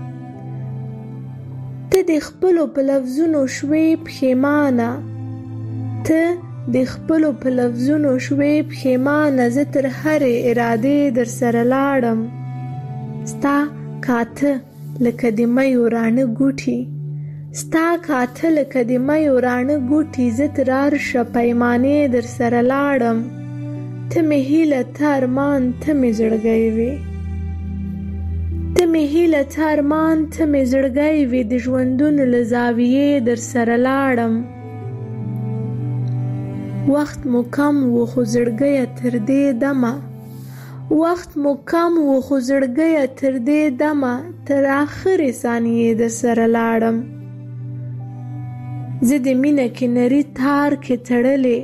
ته د خپلو په لفظونو شوې پښېمانه، ته د خپلو په لفظونو شوې پښېمانه، زه تر هرې ارادې در سره لاړم. ستا کاته لکه د میو راڼه ګوټي، ستا کاته لکه د میو راڼه ګوټي، زه تر عرشه پیمانې در سره لاړم. ته مې هیله ته ارمان ته مې زړګی وې، ته مې هیله ته ارمان ته مې زړګی وې د ژوندون له زاویې در سره لاړم وخت مو کم و خو زړګیه تر دې دمه وخت مو کم و خو زړګیه تر دې دمه تر آخرې ثانیې در سره لاړم زه د مینه کې نري تار کې تړلې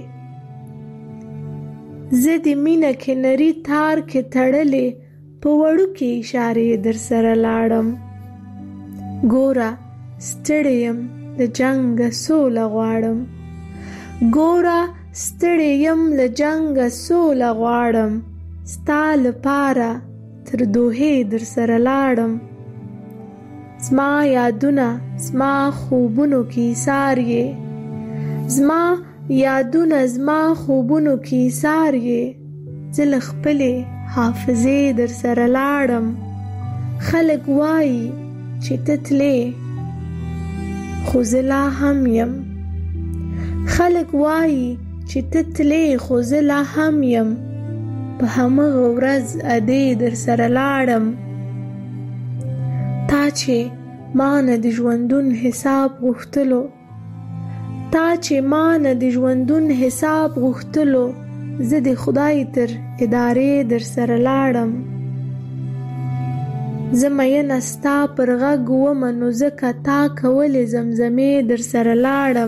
زه د مینه کې نري تار کې تړلې په وړوکې اشارې در سره لاړم ګوره ستړی یم د جنګه سوله غواړم ګوره ستړی یم له جنګه سوله غواړم ستا لپاره تر دوحې در سره لاړم زما یادونه زما خوبونو کې ایثار یې زما یادونه زما خوبونو کې ایثار یې زه له خپلې حافظې در سره لاړم خلک وایي چې ته تلې خو زه لا هم یم خلک وایي چې ته تلې خو زه لا هم یم په همغه ورځ ادې در سره لاړم تا چې ما نه د ژوندون حساب غوښتلو تا چې ما نه د ژوندون حساب غوښتلو زه د خدای تر ادارې در سره لاړم زه مینه ستا پر غږ ومه نو ځکه تا کولې زمزمې در سره لاړم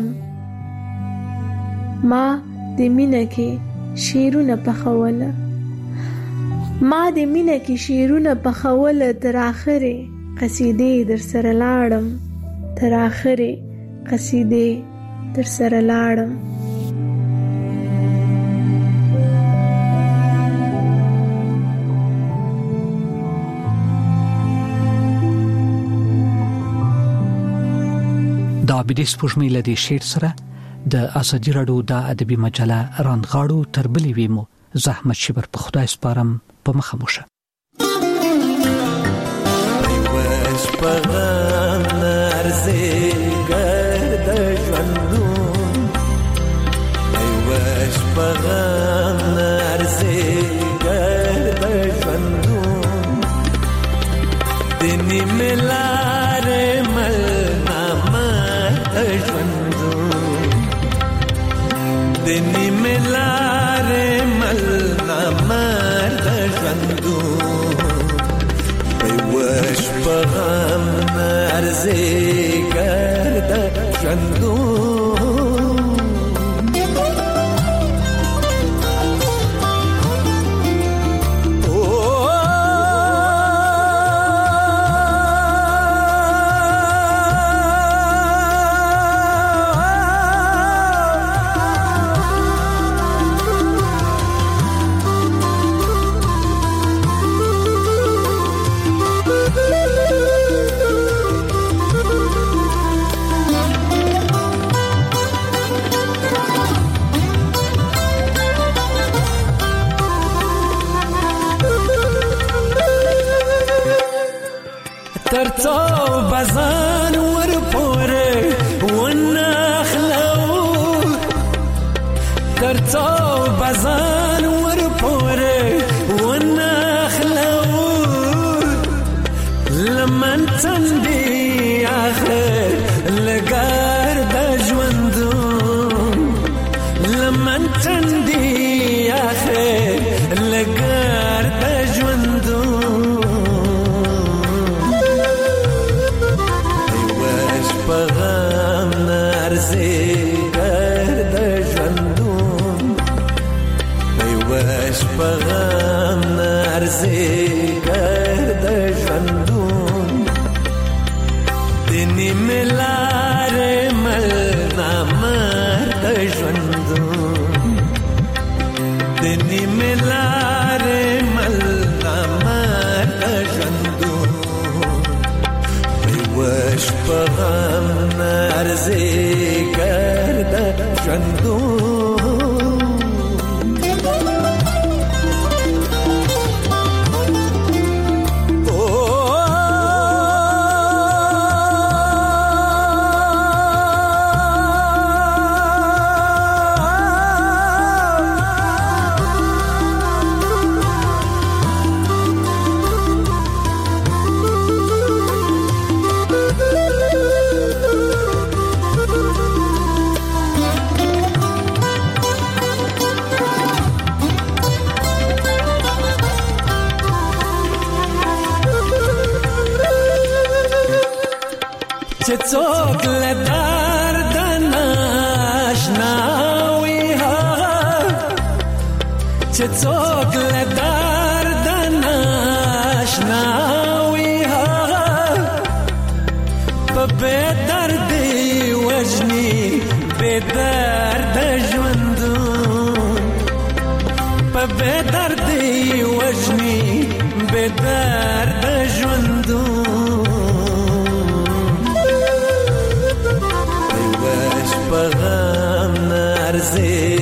ما د مینه کې شعرونه پخوله ما د مینه کې شعرونه پخوله تر آخرې قصیدې در سره لاړم تر آخرې قصیدې در سره لاړم د عابدي سپوږمۍ له دې شعر سره د ازادي راډیو د ادبي مجله رانغاړو تر بلې ویمو زحمت شبر په خدای سپارم په مخه موشه وش پغم نرزي ګرد ژوندون وش پغم نرزي ګرد ژوندون دني ملار مل دنی ملار مل نامر دژوندو وش پغم نرزی گرد ژوندو ترڅو بزان ور پورې ونخلو ترڅو بزان ور پورې ونخلو لمن تندي اخر لګار د ژوندون لمن تندي اخر لګار د ژوندون پغم نرزي ګرد ژوندون وش پغم نرزي ګرد ژوندون دني ملار مل نامر د ژوندون دني ملار مل نامر د ژوندون وش پغم نرزي ګرد ژوندون چې څوک له درد ناشنا وي چې څوک له درد ناشنا وي په بې دردي وژني بې درد ژوندون په بې دردي وژني بې درد ژوندون په غم نارزي